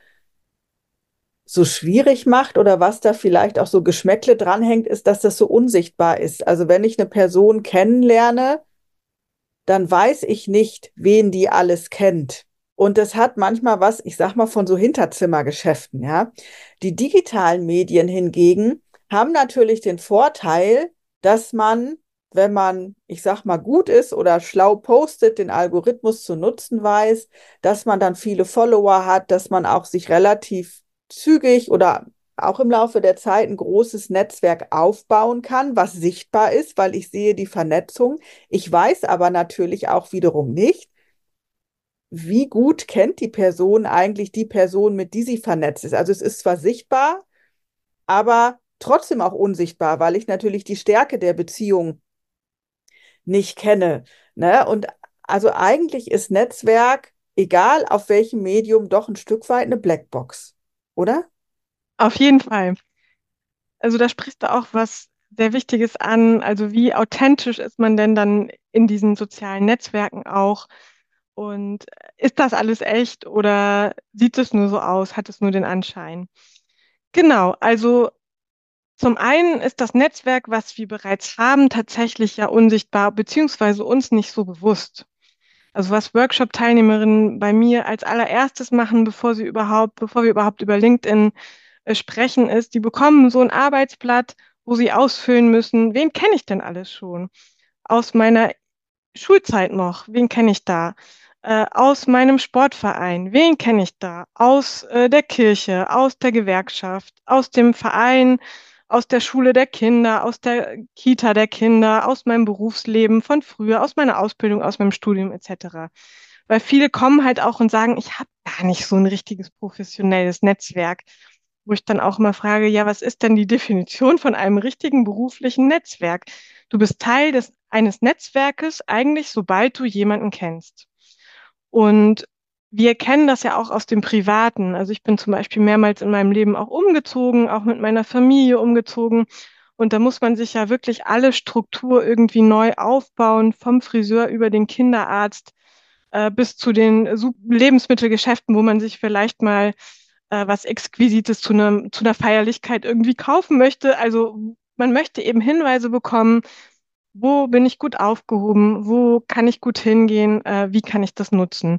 so schwierig macht oder was da vielleicht auch so Geschmäckle dranhängt, ist, dass das so unsichtbar ist. Also wenn ich eine Person kennenlerne, dann weiß ich nicht, wen die alles kennt. Und das hat manchmal was, ich sag mal, von so Hinterzimmergeschäften, ja. Die digitalen Medien hingegen haben natürlich den Vorteil, dass man, wenn man, ich sag mal, gut ist oder schlau postet, den Algorithmus zu nutzen weiß, dass man dann viele Follower hat, dass man auch sich relativ zügig oder auch im Laufe der Zeit ein großes Netzwerk aufbauen kann, was sichtbar ist, weil ich sehe die Vernetzung. Ich weiß aber natürlich auch wiederum nicht, wie gut kennt die Person eigentlich die Person, mit die sie vernetzt ist. Also es ist zwar sichtbar, aber trotzdem auch unsichtbar, weil ich natürlich die Stärke der Beziehung nicht kenne. Ne? Und also eigentlich ist Netzwerk, egal auf welchem Medium, doch ein Stück weit eine Blackbox, oder? Auf jeden Fall. Also da sprichst du auch was sehr Wichtiges an. Also wie authentisch ist man denn dann in diesen sozialen Netzwerken auch? Und ist das alles echt oder sieht es nur so aus? Hat es nur den Anschein? Genau, also zum einen ist das Netzwerk, was wir bereits haben, tatsächlich ja unsichtbar, beziehungsweise uns nicht so bewusst. Also was Workshop-Teilnehmerinnen bei mir als allererstes machen, bevor sie überhaupt, bevor wir überhaupt über LinkedIn äh, sprechen, ist, die bekommen so ein Arbeitsblatt, wo sie ausfüllen müssen, wen kenne ich denn alles schon? Aus meiner Schulzeit noch, wen kenne ich da? Äh, aus meinem Sportverein, wen kenne ich da? Aus äh, der Kirche, aus der Gewerkschaft, aus dem Verein, aus der Schule der Kinder, aus der Kita der Kinder, aus meinem Berufsleben von früher, aus meiner Ausbildung, aus meinem Studium et cetera. Weil viele kommen halt auch und sagen, ich habe gar nicht so ein richtiges professionelles Netzwerk, wo ich dann auch mal frage, ja, was ist denn die Definition von einem richtigen beruflichen Netzwerk? Du bist Teil des, eines Netzwerkes eigentlich, sobald du jemanden kennst. Und wir kennen das ja auch aus dem Privaten. Also ich bin zum Beispiel mehrmals in meinem Leben auch umgezogen, auch mit meiner Familie umgezogen. Und da muss man sich ja wirklich alle Struktur irgendwie neu aufbauen, vom Friseur über den Kinderarzt äh, bis zu den Sup- Lebensmittelgeschäften, wo man sich vielleicht mal äh, was Exquisites zu einem, zu einer Feierlichkeit irgendwie kaufen möchte. Also man möchte eben Hinweise bekommen, wo bin ich gut aufgehoben, wo kann ich gut hingehen, äh, wie kann ich das nutzen.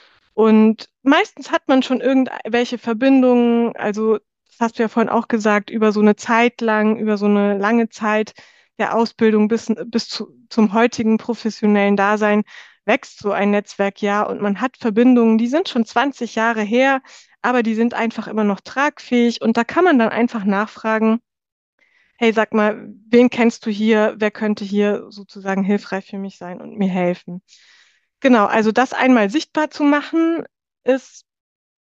Und meistens hat man schon irgendwelche Verbindungen, also das hast du ja vorhin auch gesagt, über so eine Zeit lang, über so eine lange Zeit der Ausbildung bis, bis zu, zum heutigen professionellen Dasein wächst so ein Netzwerk ja und man hat Verbindungen, die sind schon zwanzig Jahre her, aber die sind einfach immer noch tragfähig und da kann man dann einfach nachfragen, hey, sag mal, wen kennst du hier? Wer könnte hier sozusagen hilfreich für mich sein und mir helfen? Genau, also das einmal sichtbar zu machen, ist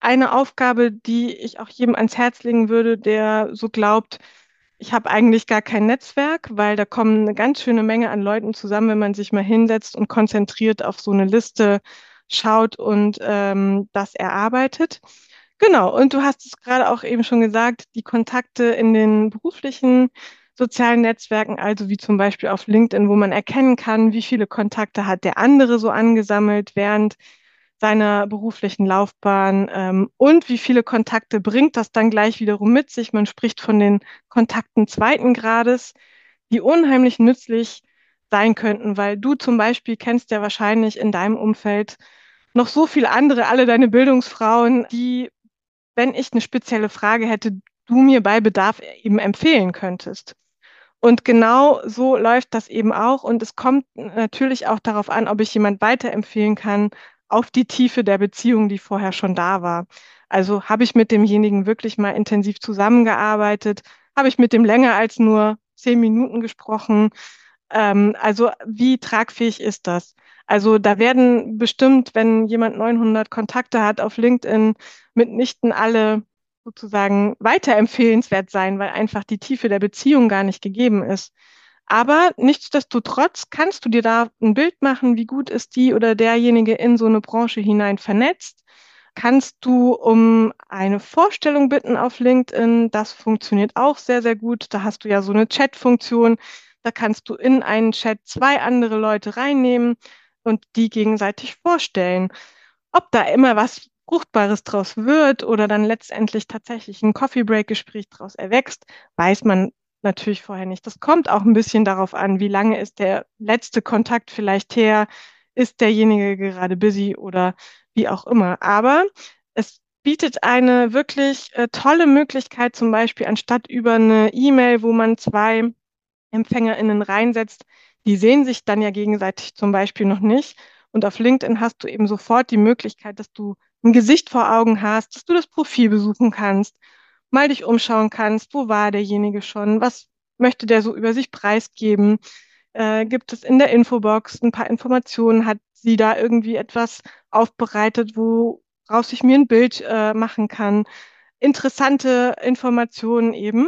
eine Aufgabe, die ich auch jedem ans Herz legen würde, der so glaubt, ich habe eigentlich gar kein Netzwerk, weil da kommen eine ganz schöne Menge an Leuten zusammen, wenn man sich mal hinsetzt und konzentriert auf so eine Liste schaut und ähm, das erarbeitet. Genau, und du hast es gerade auch eben schon gesagt, die Kontakte in den beruflichen sozialen Netzwerken, also wie zum Beispiel auf LinkedIn, wo man erkennen kann, wie viele Kontakte hat der andere so angesammelt während seiner beruflichen Laufbahn, ähm, und wie viele Kontakte bringt das dann gleich wiederum mit sich. Man spricht von den Kontakten zweiten Grades, die unheimlich nützlich sein könnten, weil du zum Beispiel kennst ja wahrscheinlich in deinem Umfeld noch so viele andere, alle deine Bildungsfrauen, die, wenn ich eine spezielle Frage hätte, du mir bei Bedarf eben empfehlen könntest. Und genau so läuft das eben auch. Und es kommt natürlich auch darauf an, ob ich jemand weiterempfehlen kann, auf die Tiefe der Beziehung, die vorher schon da war. Also habe ich mit demjenigen wirklich mal intensiv zusammengearbeitet? Habe ich mit dem länger als nur zehn Minuten gesprochen? Ähm, also wie tragfähig ist das? Also da werden bestimmt, wenn jemand neunhundert Kontakte hat auf LinkedIn, mitnichten alle sozusagen weiterempfehlenswert sein, weil einfach die Tiefe der Beziehung gar nicht gegeben ist. Aber nichtsdestotrotz kannst du dir da ein Bild machen, wie gut ist die oder derjenige in so eine Branche hinein vernetzt. Kannst du um eine Vorstellung bitten auf LinkedIn? Das funktioniert auch sehr, sehr gut. Da hast du ja so eine Chat-Funktion. Da kannst du in einen Chat zwei andere Leute reinnehmen und die gegenseitig vorstellen. Ob da immer was Fruchtbares draus wird oder dann letztendlich tatsächlich ein Coffee-Break-Gespräch draus erwächst, weiß man natürlich vorher nicht. Das kommt auch ein bisschen darauf an, wie lange ist der letzte Kontakt vielleicht her, ist derjenige gerade busy oder wie auch immer. Aber es bietet eine wirklich äh, tolle Möglichkeit, zum Beispiel anstatt über eine E-Mail, wo man zwei EmpfängerInnen reinsetzt, die sehen sich dann ja gegenseitig zum Beispiel noch nicht. Und auf LinkedIn hast du eben sofort die Möglichkeit, dass du ein Gesicht vor Augen hast, dass du das Profil besuchen kannst, mal dich umschauen kannst, wo war derjenige schon, was möchte der so über sich preisgeben, äh, gibt es in der Infobox ein paar Informationen, hat sie da irgendwie etwas aufbereitet, woraus ich mir ein Bild äh, machen kann, interessante Informationen eben.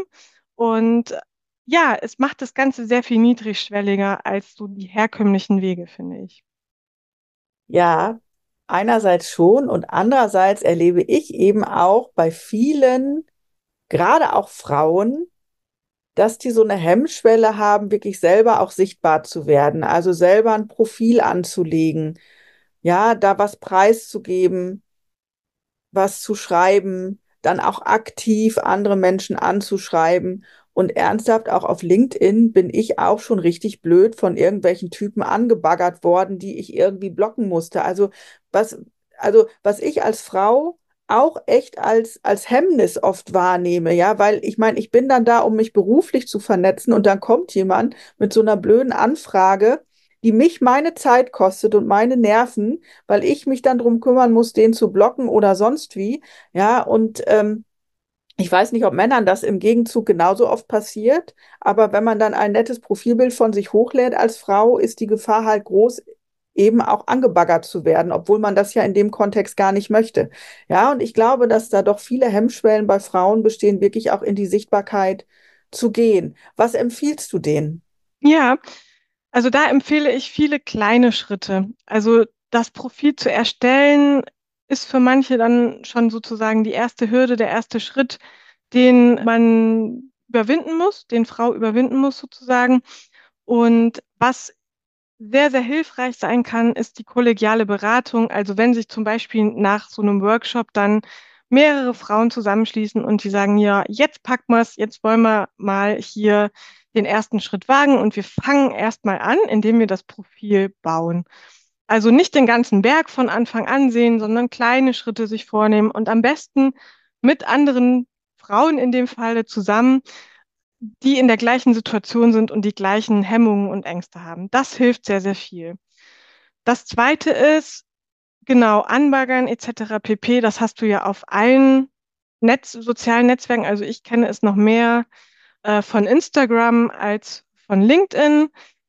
Und ja, es macht das Ganze sehr viel niedrigschwelliger als so die herkömmlichen Wege, finde ich. Ja, einerseits schon und andererseits erlebe ich eben auch bei vielen, gerade auch Frauen, dass die so eine Hemmschwelle haben, wirklich selber auch sichtbar zu werden, also selber ein Profil anzulegen, ja, da was preiszugeben, was zu schreiben, dann auch aktiv andere Menschen anzuschreiben. Und ernsthaft, auch auf LinkedIn bin ich auch schon richtig blöd von irgendwelchen Typen angebaggert worden, die ich irgendwie blocken musste. Also was, also was ich als Frau auch echt als, als Hemmnis oft wahrnehme, ja, weil ich meine, ich bin dann da, um mich beruflich zu vernetzen und dann kommt jemand mit so einer blöden Anfrage, die mich meine Zeit kostet und meine Nerven, weil ich mich dann drum kümmern muss, den zu blocken oder sonst wie. Ja, und ähm, ich weiß nicht, ob Männern das im Gegenzug genauso oft passiert, aber wenn man dann ein nettes Profilbild von sich hochlädt als Frau, ist die Gefahr halt groß, eben auch angebaggert zu werden, obwohl man das ja in dem Kontext gar nicht möchte. Ja, und ich glaube, dass da doch viele Hemmschwellen bei Frauen bestehen, wirklich auch in die Sichtbarkeit zu gehen. Was empfiehlst du denen? Ja, also da empfehle ich viele kleine Schritte. Also das Profil zu erstellen ist für manche dann schon sozusagen die erste Hürde, der erste Schritt, den man überwinden muss, den Frau überwinden muss sozusagen. Und was sehr, sehr hilfreich sein kann, ist die kollegiale Beratung. Also wenn sich zum Beispiel nach so einem Workshop dann mehrere Frauen zusammenschließen und die sagen, ja, jetzt packen wir es, jetzt wollen wir mal hier den ersten Schritt wagen und wir fangen erstmal an, indem wir das Profil bauen. Also nicht den ganzen Berg von Anfang an sehen, sondern kleine Schritte sich vornehmen und am besten mit anderen Frauen in dem Falle zusammen, die in der gleichen Situation sind und die gleichen Hemmungen und Ängste haben. Das hilft sehr, sehr viel. Das Zweite ist, genau, Anbaggern et cetera pp. Das hast du ja auf allen Netz, sozialen Netzwerken. Also ich kenne es noch mehr äh, von Instagram als von LinkedIn.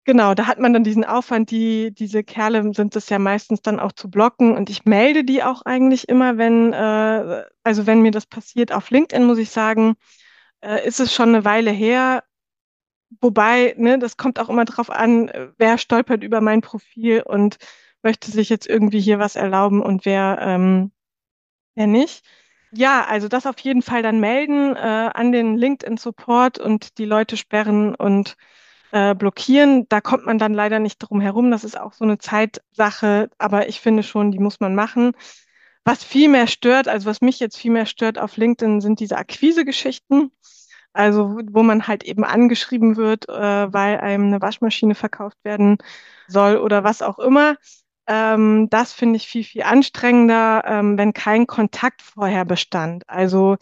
Genau, da hat man dann diesen Aufwand, die, diese Kerle sind es ja meistens dann auch zu blocken und ich melde die auch eigentlich immer, wenn, äh, also wenn mir das passiert. Auf LinkedIn muss ich sagen, äh, ist es schon eine Weile her, wobei, ne, das kommt auch immer drauf an, äh, wer stolpert über mein Profil und möchte sich jetzt irgendwie hier was erlauben und wer, ähm, wer nicht. Ja, also das auf jeden Fall dann melden, äh, an den LinkedIn Support und die Leute sperren und äh, blockieren. Da kommt man dann leider nicht drum herum. Das ist auch so eine Zeitsache, aber ich finde schon, die muss man machen. Was viel mehr stört, also was mich jetzt viel mehr stört auf LinkedIn, sind diese Akquise-Geschichten. Also wo wo man halt eben angeschrieben wird, äh, weil einem eine Waschmaschine verkauft werden soll oder was auch immer. Ähm, das finde ich viel, viel anstrengender, ähm, wenn kein Kontakt vorher bestand. Also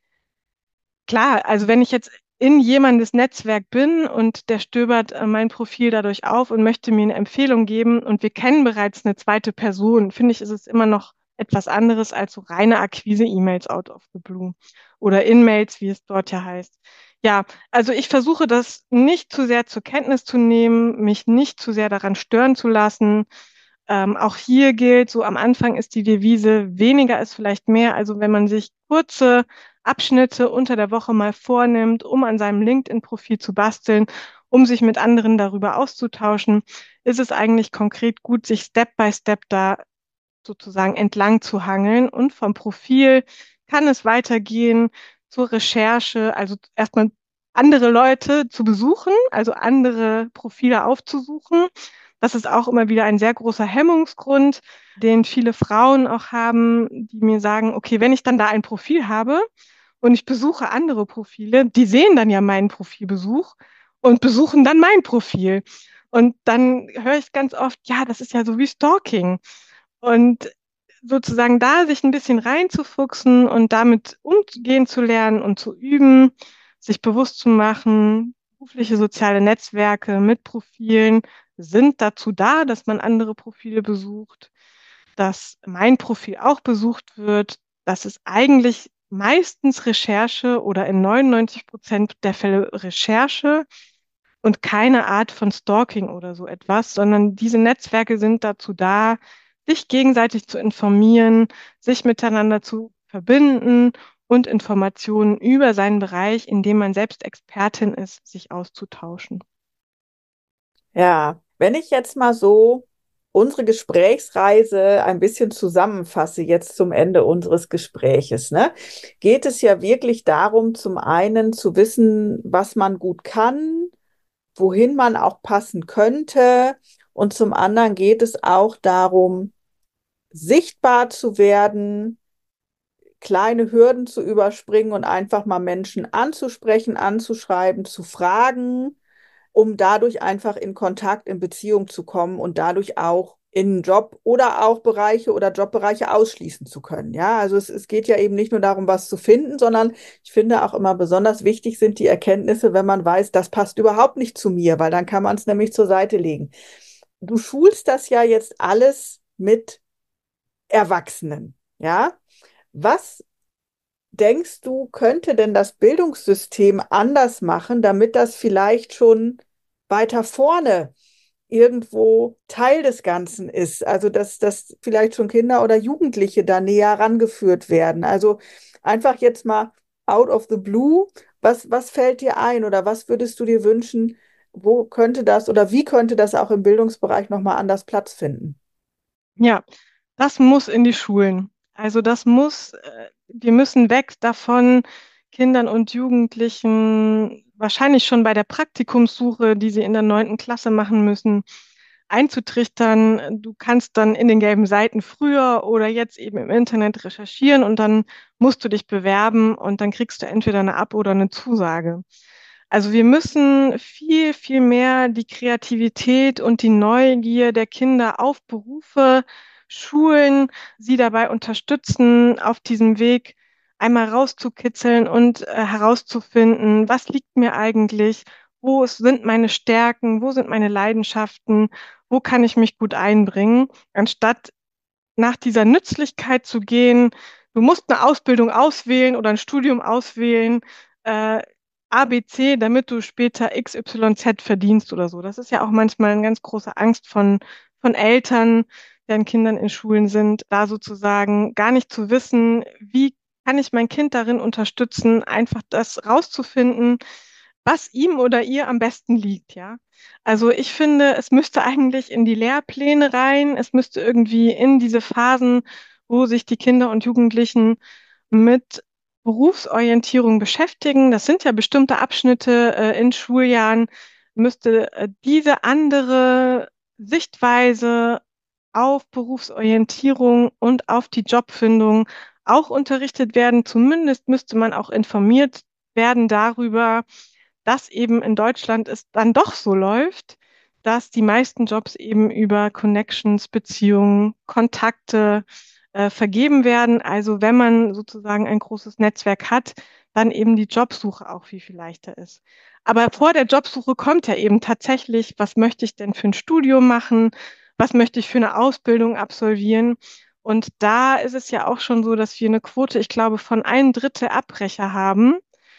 klar, also wenn ich jetzt in jemandes Netzwerk bin und der stöbert äh, mein Profil dadurch auf und möchte mir eine Empfehlung geben und wir kennen bereits eine zweite Person, finde ich, ist es immer noch etwas anderes als so reine Akquise-E-Mails out of the blue oder In-Mails, wie es dort ja heißt. Ja, also ich versuche das nicht zu sehr zur Kenntnis zu nehmen, mich nicht zu sehr daran stören zu lassen. Ähm, auch hier gilt, so am Anfang ist die Devise, weniger ist vielleicht mehr. Also wenn man sich kurze Abschnitte unter der Woche mal vornimmt, um an seinem LinkedIn-Profil zu basteln, um sich mit anderen darüber auszutauschen, ist es eigentlich konkret gut, sich Step by Step da sozusagen entlang zu hangeln. Und vom Profil kann es weitergehen zur Recherche, also erstmal andere Leute zu besuchen, also andere Profile aufzusuchen. Das ist auch immer wieder ein sehr großer Hemmungsgrund, den viele Frauen auch haben, die mir sagen, okay, wenn ich dann da ein Profil habe und ich besuche andere Profile, die sehen dann ja meinen Profilbesuch und besuchen dann mein Profil. Und dann höre ich ganz oft, ja, das ist ja so wie Stalking. Und sozusagen da sich ein bisschen reinzufuchsen und damit umgehen zu lernen und zu üben, sich bewusst zu machen, berufliche soziale Netzwerke mit Profilen sind dazu da, dass man andere Profile besucht, dass mein Profil auch besucht wird, dass es eigentlich meistens Recherche oder in neunundneunzig Prozent der Fälle Recherche und keine Art von Stalking oder so etwas, sondern diese Netzwerke sind dazu da, sich gegenseitig zu informieren, sich miteinander zu verbinden und Informationen über seinen Bereich, in dem man selbst Expertin ist, sich auszutauschen. Ja, wenn ich jetzt mal so unsere Gesprächsreise ein bisschen zusammenfasse, jetzt zum Ende unseres Gespräches, ne, geht es ja wirklich darum, zum einen zu wissen, was man gut kann, wohin man auch passen könnte, und zum anderen geht es auch darum, sichtbar zu werden, kleine Hürden zu überspringen und einfach mal Menschen anzusprechen, anzuschreiben, zu fragen, um dadurch einfach in Kontakt, in Beziehung zu kommen und dadurch auch in Job oder auch Bereiche oder Jobbereiche ausschließen zu können. Ja, also es, es geht ja eben nicht nur darum, was zu finden, sondern ich finde auch immer besonders wichtig sind die Erkenntnisse, wenn man weiß, das passt überhaupt nicht zu mir, weil dann kann man es nämlich zur Seite legen. Du schulst das ja jetzt alles mit Erwachsenen. Ja, was denkst du, könnte denn das Bildungssystem anders machen, damit das vielleicht schon weiter vorne irgendwo Teil des Ganzen ist? Also, dass, dass vielleicht schon Kinder oder Jugendliche da näher rangeführt werden. Also einfach jetzt mal out of the blue. Was, was fällt dir ein oder was würdest du dir wünschen? Wo könnte das oder wie könnte das auch im Bildungsbereich nochmal anders Platz finden? Ja, das muss in die Schulen. Also das muss, äh, wir müssen weg davon, Kindern und Jugendlichen wahrscheinlich schon bei der Praktikumssuche, die sie in der neunten Klasse machen müssen, einzutrichtern. Du kannst dann in den gelben Seiten früher oder jetzt eben im Internet recherchieren und dann musst du dich bewerben und dann kriegst du entweder eine Ab- oder eine Zusage. Also wir müssen viel, viel mehr die Kreativität und die Neugier der Kinder auf Berufe schulen, sie dabei unterstützen, auf diesem Weg einmal rauszukitzeln und äh, herauszufinden, was liegt mir eigentlich, wo es- sind meine Stärken, wo sind meine Leidenschaften, wo kann ich mich gut einbringen, anstatt nach dieser Nützlichkeit zu gehen. Du musst eine Ausbildung auswählen oder ein Studium auswählen. Äh, A B C, damit du später X Y Z verdienst oder so. Das ist ja auch manchmal eine ganz große Angst von, von Eltern, deren Kindern in Schulen sind, da sozusagen gar nicht zu wissen, wie kann ich mein Kind darin unterstützen, einfach das rauszufinden, was ihm oder ihr am besten liegt, ja. Also ich finde, es müsste eigentlich in die Lehrpläne rein, es müsste irgendwie in diese Phasen, wo sich die Kinder und Jugendlichen mit Berufsorientierung beschäftigen. Das sind ja bestimmte Abschnitte äh, in Schuljahren, müsste äh, diese andere Sichtweise auf Berufsorientierung und auf die Jobfindung auch unterrichtet werden. Zumindest müsste man auch informiert werden darüber, dass eben in Deutschland es dann doch so läuft, dass die meisten Jobs eben über Connections, Beziehungen, Kontakte äh, vergeben werden. Also wenn man sozusagen ein großes Netzwerk hat, dann eben die Jobsuche auch viel, viel leichter ist. Aber vor der Jobsuche kommt ja eben tatsächlich, was möchte ich denn für ein Studium machen? Was möchte ich für eine Ausbildung absolvieren? Und da ist es ja auch schon so, dass wir eine Quote, ich glaube, von ein Drittel Abbrecher haben,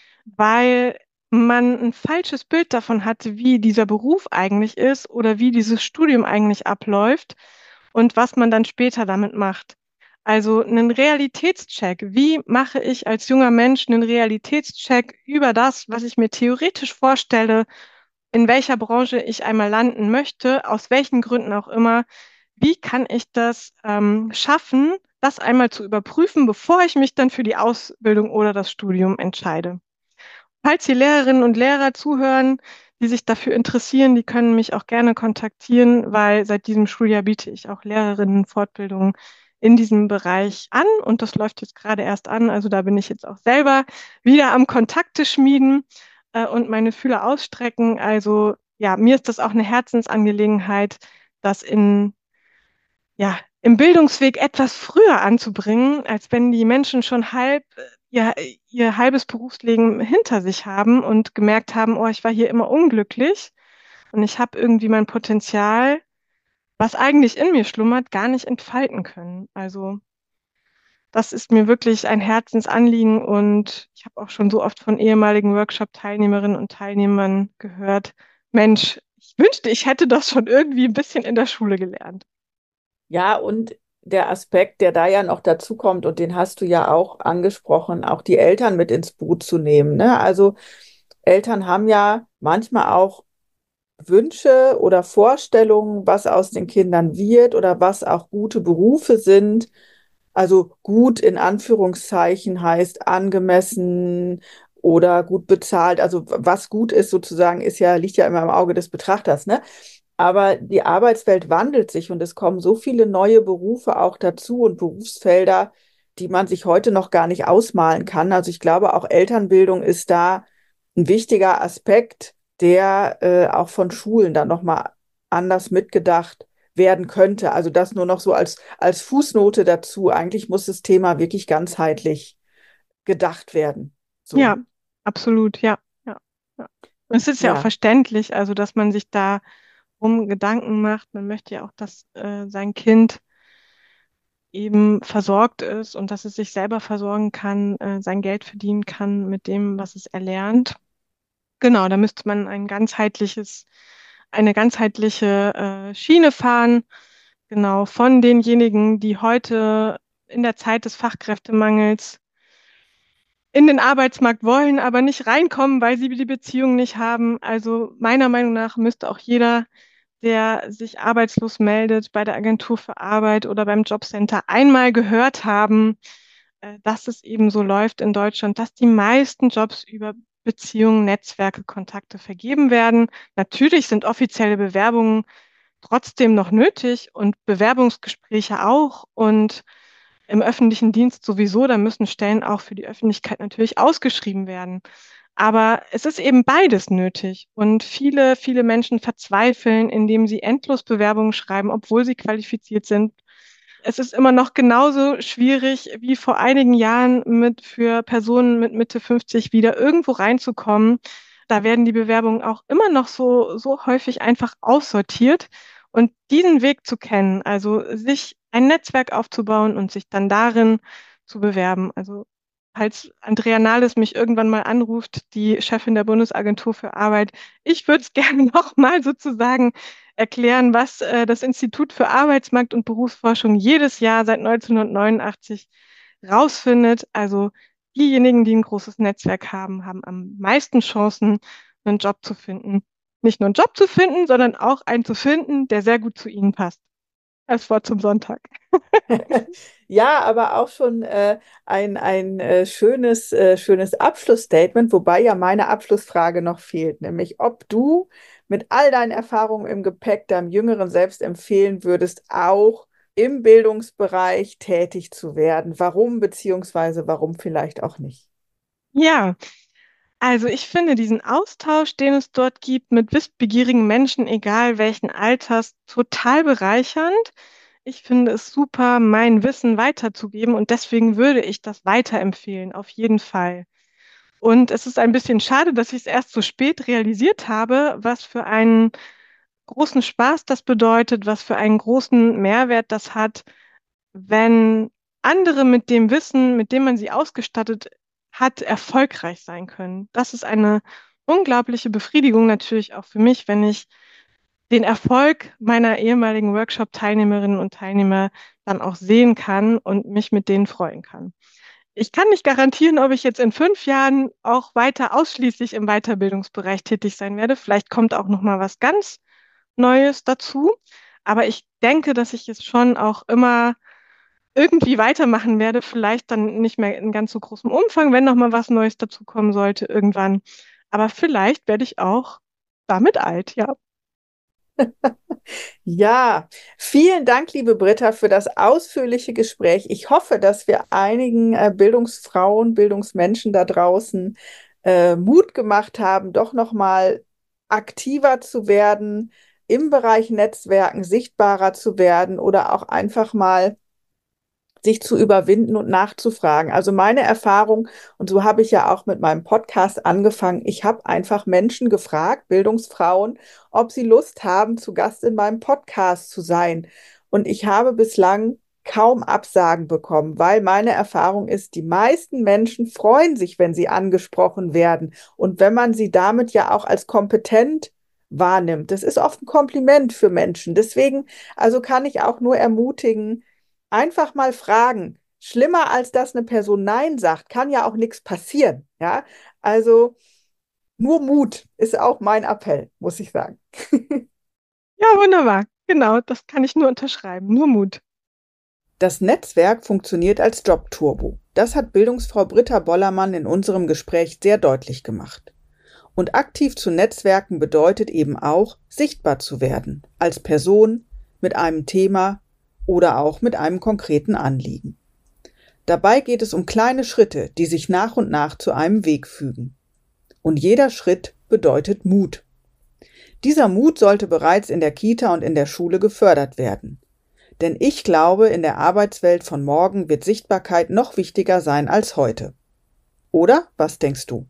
weil man ein falsches Bild davon hatte, wie dieser Beruf eigentlich ist oder wie dieses Studium eigentlich abläuft und was man dann später damit macht. Also einen Realitätscheck. Wie mache ich als junger Mensch einen Realitätscheck über das, was ich mir theoretisch vorstelle, in welcher Branche ich einmal landen möchte, aus welchen Gründen auch immer? Wie kann ich das ähm, schaffen, das einmal zu überprüfen, bevor ich mich dann für die Ausbildung oder das Studium entscheide? Falls hier Lehrerinnen und Lehrer zuhören, die sich dafür interessieren, die können mich auch gerne kontaktieren, weil seit diesem Schuljahr biete ich auch Lehrerinnenfortbildungen in diesem Bereich an und das läuft jetzt gerade erst an. Also da bin ich jetzt auch selber wieder am Kontakte schmieden äh, und meine Fühler ausstrecken. Also ja, mir ist das auch eine Herzensangelegenheit, das in ja, im Bildungsweg etwas früher anzubringen, als wenn die Menschen schon halb äh, ihr, ihr halbes Berufsleben hinter sich haben und gemerkt haben, oh, ich war hier immer unglücklich und ich habe irgendwie mein Potenzial, was eigentlich in mir schlummert, gar nicht entfalten können. Also das ist mir wirklich ein Herzensanliegen und ich habe auch schon so oft von ehemaligen Workshop-Teilnehmerinnen und Teilnehmern gehört, Mensch, ich wünschte, ich hätte das schon irgendwie ein bisschen in der Schule gelernt. Ja, und der Aspekt, der da ja noch dazu kommt, und den hast du ja auch angesprochen, auch die Eltern mit ins Boot zu nehmen, ne? Also Eltern haben ja manchmal auch Wünsche oder Vorstellungen, was aus den Kindern wird oder was auch gute Berufe sind. Also gut in Anführungszeichen heißt angemessen oder gut bezahlt. Also was gut ist sozusagen, ist ja, liegt ja immer im Auge des Betrachters, ne? Aber die Arbeitswelt wandelt sich und es kommen so viele neue Berufe auch dazu und Berufsfelder, die man sich heute noch gar nicht ausmalen kann. Also ich glaube, auch Elternbildung ist da ein wichtiger Aspekt, der äh, auch von Schulen dann nochmal anders mitgedacht werden könnte. Also das nur noch so als, als Fußnote dazu. Eigentlich muss das Thema wirklich ganzheitlich gedacht werden. So, Ja, absolut, ja, ja, ja. Und es ist ja auch ja. verständlich, also dass man sich da um Gedanken macht. Man möchte ja auch, dass äh, sein Kind eben versorgt ist und dass es sich selber versorgen kann, äh, sein Geld verdienen kann mit dem, was es erlernt. Genau, da müsste man ein ganzheitliches, eine ganzheitliche äh, Schiene fahren. Genau, von denjenigen, die heute in der Zeit des Fachkräftemangels in den Arbeitsmarkt wollen, aber nicht reinkommen, weil sie die Beziehung nicht haben. Also meiner Meinung nach müsste auch jeder, der sich arbeitslos meldet, bei der Agentur für Arbeit oder beim Jobcenter einmal gehört haben, äh, dass es eben so läuft in Deutschland, dass die meisten Jobs über Beziehungen, Netzwerke, Kontakte vergeben werden. Natürlich sind offizielle Bewerbungen trotzdem noch nötig und Bewerbungsgespräche auch und im öffentlichen Dienst sowieso, da müssen Stellen auch für die Öffentlichkeit natürlich ausgeschrieben werden. Aber es ist eben beides nötig. Und viele, viele Menschen verzweifeln, indem sie endlos Bewerbungen schreiben, obwohl sie qualifiziert sind. Es ist immer noch genauso schwierig wie vor einigen Jahren mit für Personen mit Mitte fünfzig wieder irgendwo reinzukommen. Da werden die Bewerbungen auch immer noch so, so häufig einfach aussortiert. Und diesen Weg zu kennen, also sich ein Netzwerk aufzubauen und sich dann darin zu bewerben. Also falls Andrea Nahles mich irgendwann mal anruft, die Chefin der Bundesagentur für Arbeit, ich würde es gerne nochmal sozusagen erklären, was äh, das Institut für Arbeitsmarkt und Berufsforschung jedes Jahr seit neunzehnhundertneunundachtzig rausfindet. Also diejenigen, die ein großes Netzwerk haben, haben am meisten Chancen, einen Job zu finden. Nicht nur einen Job zu finden, sondern auch einen zu finden, der sehr gut zu ihnen passt. Als Wort zum Sonntag. Ja, aber auch schon äh, ein, ein äh, schönes, äh, schönes Abschlussstatement, wobei ja meine Abschlussfrage noch fehlt, nämlich ob du mit all deinen Erfahrungen im Gepäck deinem jüngeren Selbst empfehlen würdest, auch im Bildungsbereich tätig zu werden. Warum, beziehungsweise warum vielleicht auch nicht? Ja, also ich finde diesen Austausch, den es dort gibt mit wissbegierigen Menschen, egal welchen Alters, total bereichernd. Ich finde es super, mein Wissen weiterzugeben und deswegen würde ich das weiterempfehlen, auf jeden Fall. Und es ist ein bisschen schade, dass ich es erst so spät realisiert habe, was für einen großen Spaß das bedeutet, was für einen großen Mehrwert das hat, wenn andere mit dem Wissen, mit dem man sie ausgestattet hat, erfolgreich sein können. Das ist eine unglaubliche Befriedigung natürlich auch für mich, wenn ich den Erfolg meiner ehemaligen Workshop-Teilnehmerinnen und Teilnehmer dann auch sehen kann und mich mit denen freuen kann. Ich kann nicht garantieren, ob ich jetzt in fünf Jahren auch weiter ausschließlich im Weiterbildungsbereich tätig sein werde. Vielleicht kommt auch noch mal was ganz Neues dazu. Aber ich denke, dass ich es schon auch immer irgendwie weitermachen werde. Vielleicht dann nicht mehr in ganz so großem Umfang, wenn noch mal was Neues dazukommen sollte irgendwann. Aber vielleicht werde ich auch damit alt, ja. Ja, vielen Dank, liebe Britta, für das ausführliche Gespräch. Ich hoffe, dass wir einigen äh, Bildungsfrauen, Bildungsmenschen da draußen äh, Mut gemacht haben, doch noch mal aktiver zu werden, im Bereich Netzwerken sichtbarer zu werden oder auch einfach mal sich zu überwinden und nachzufragen. Also meine Erfahrung, und so habe ich ja auch mit meinem Podcast angefangen, ich habe einfach Menschen gefragt, Bildungsfrauen, ob sie Lust haben, zu Gast in meinem Podcast zu sein. Und ich habe bislang kaum Absagen bekommen, weil meine Erfahrung ist, die meisten Menschen freuen sich, wenn sie angesprochen werden und wenn man sie damit ja auch als kompetent wahrnimmt. Das ist oft ein Kompliment für Menschen. Deswegen, also kann ich auch nur ermutigen, einfach mal fragen. Schlimmer als dass eine Person Nein sagt, kann ja auch nichts passieren. Ja, also nur Mut ist auch mein Appell, muss ich sagen. Ja, wunderbar. Genau, das kann ich nur unterschreiben. Nur Mut. Das Netzwerk funktioniert als Jobturbo. Das hat Bildungsfrau Britta Bollermann in unserem Gespräch sehr deutlich gemacht. Und aktiv zu netzwerken bedeutet eben auch, sichtbar zu werden, als Person, mit einem Thema oder auch mit einem konkreten Anliegen. Dabei geht es um kleine Schritte, die sich nach und nach zu einem Weg fügen. Und jeder Schritt bedeutet Mut. Dieser Mut sollte bereits in der Kita und in der Schule gefördert werden. Denn ich glaube, in der Arbeitswelt von morgen wird Sichtbarkeit noch wichtiger sein als heute. Oder was denkst du?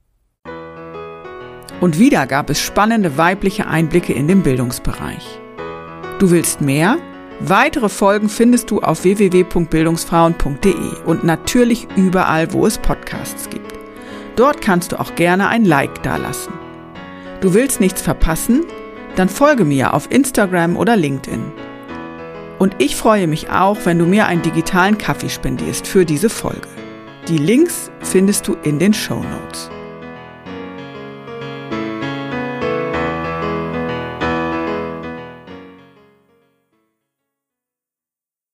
Und wieder gab es spannende weibliche Einblicke in den Bildungsbereich. Du willst mehr? Weitere Folgen findest du auf w w w punkt bildungsfrauen punkt d e und natürlich überall, wo es Podcasts gibt. Dort kannst du auch gerne ein Like dalassen. Du willst nichts verpassen? Dann folge mir auf Instagram oder LinkedIn. Und ich freue mich auch, wenn du mir einen digitalen Kaffee spendierst für diese Folge. Die Links findest du in den Shownotes.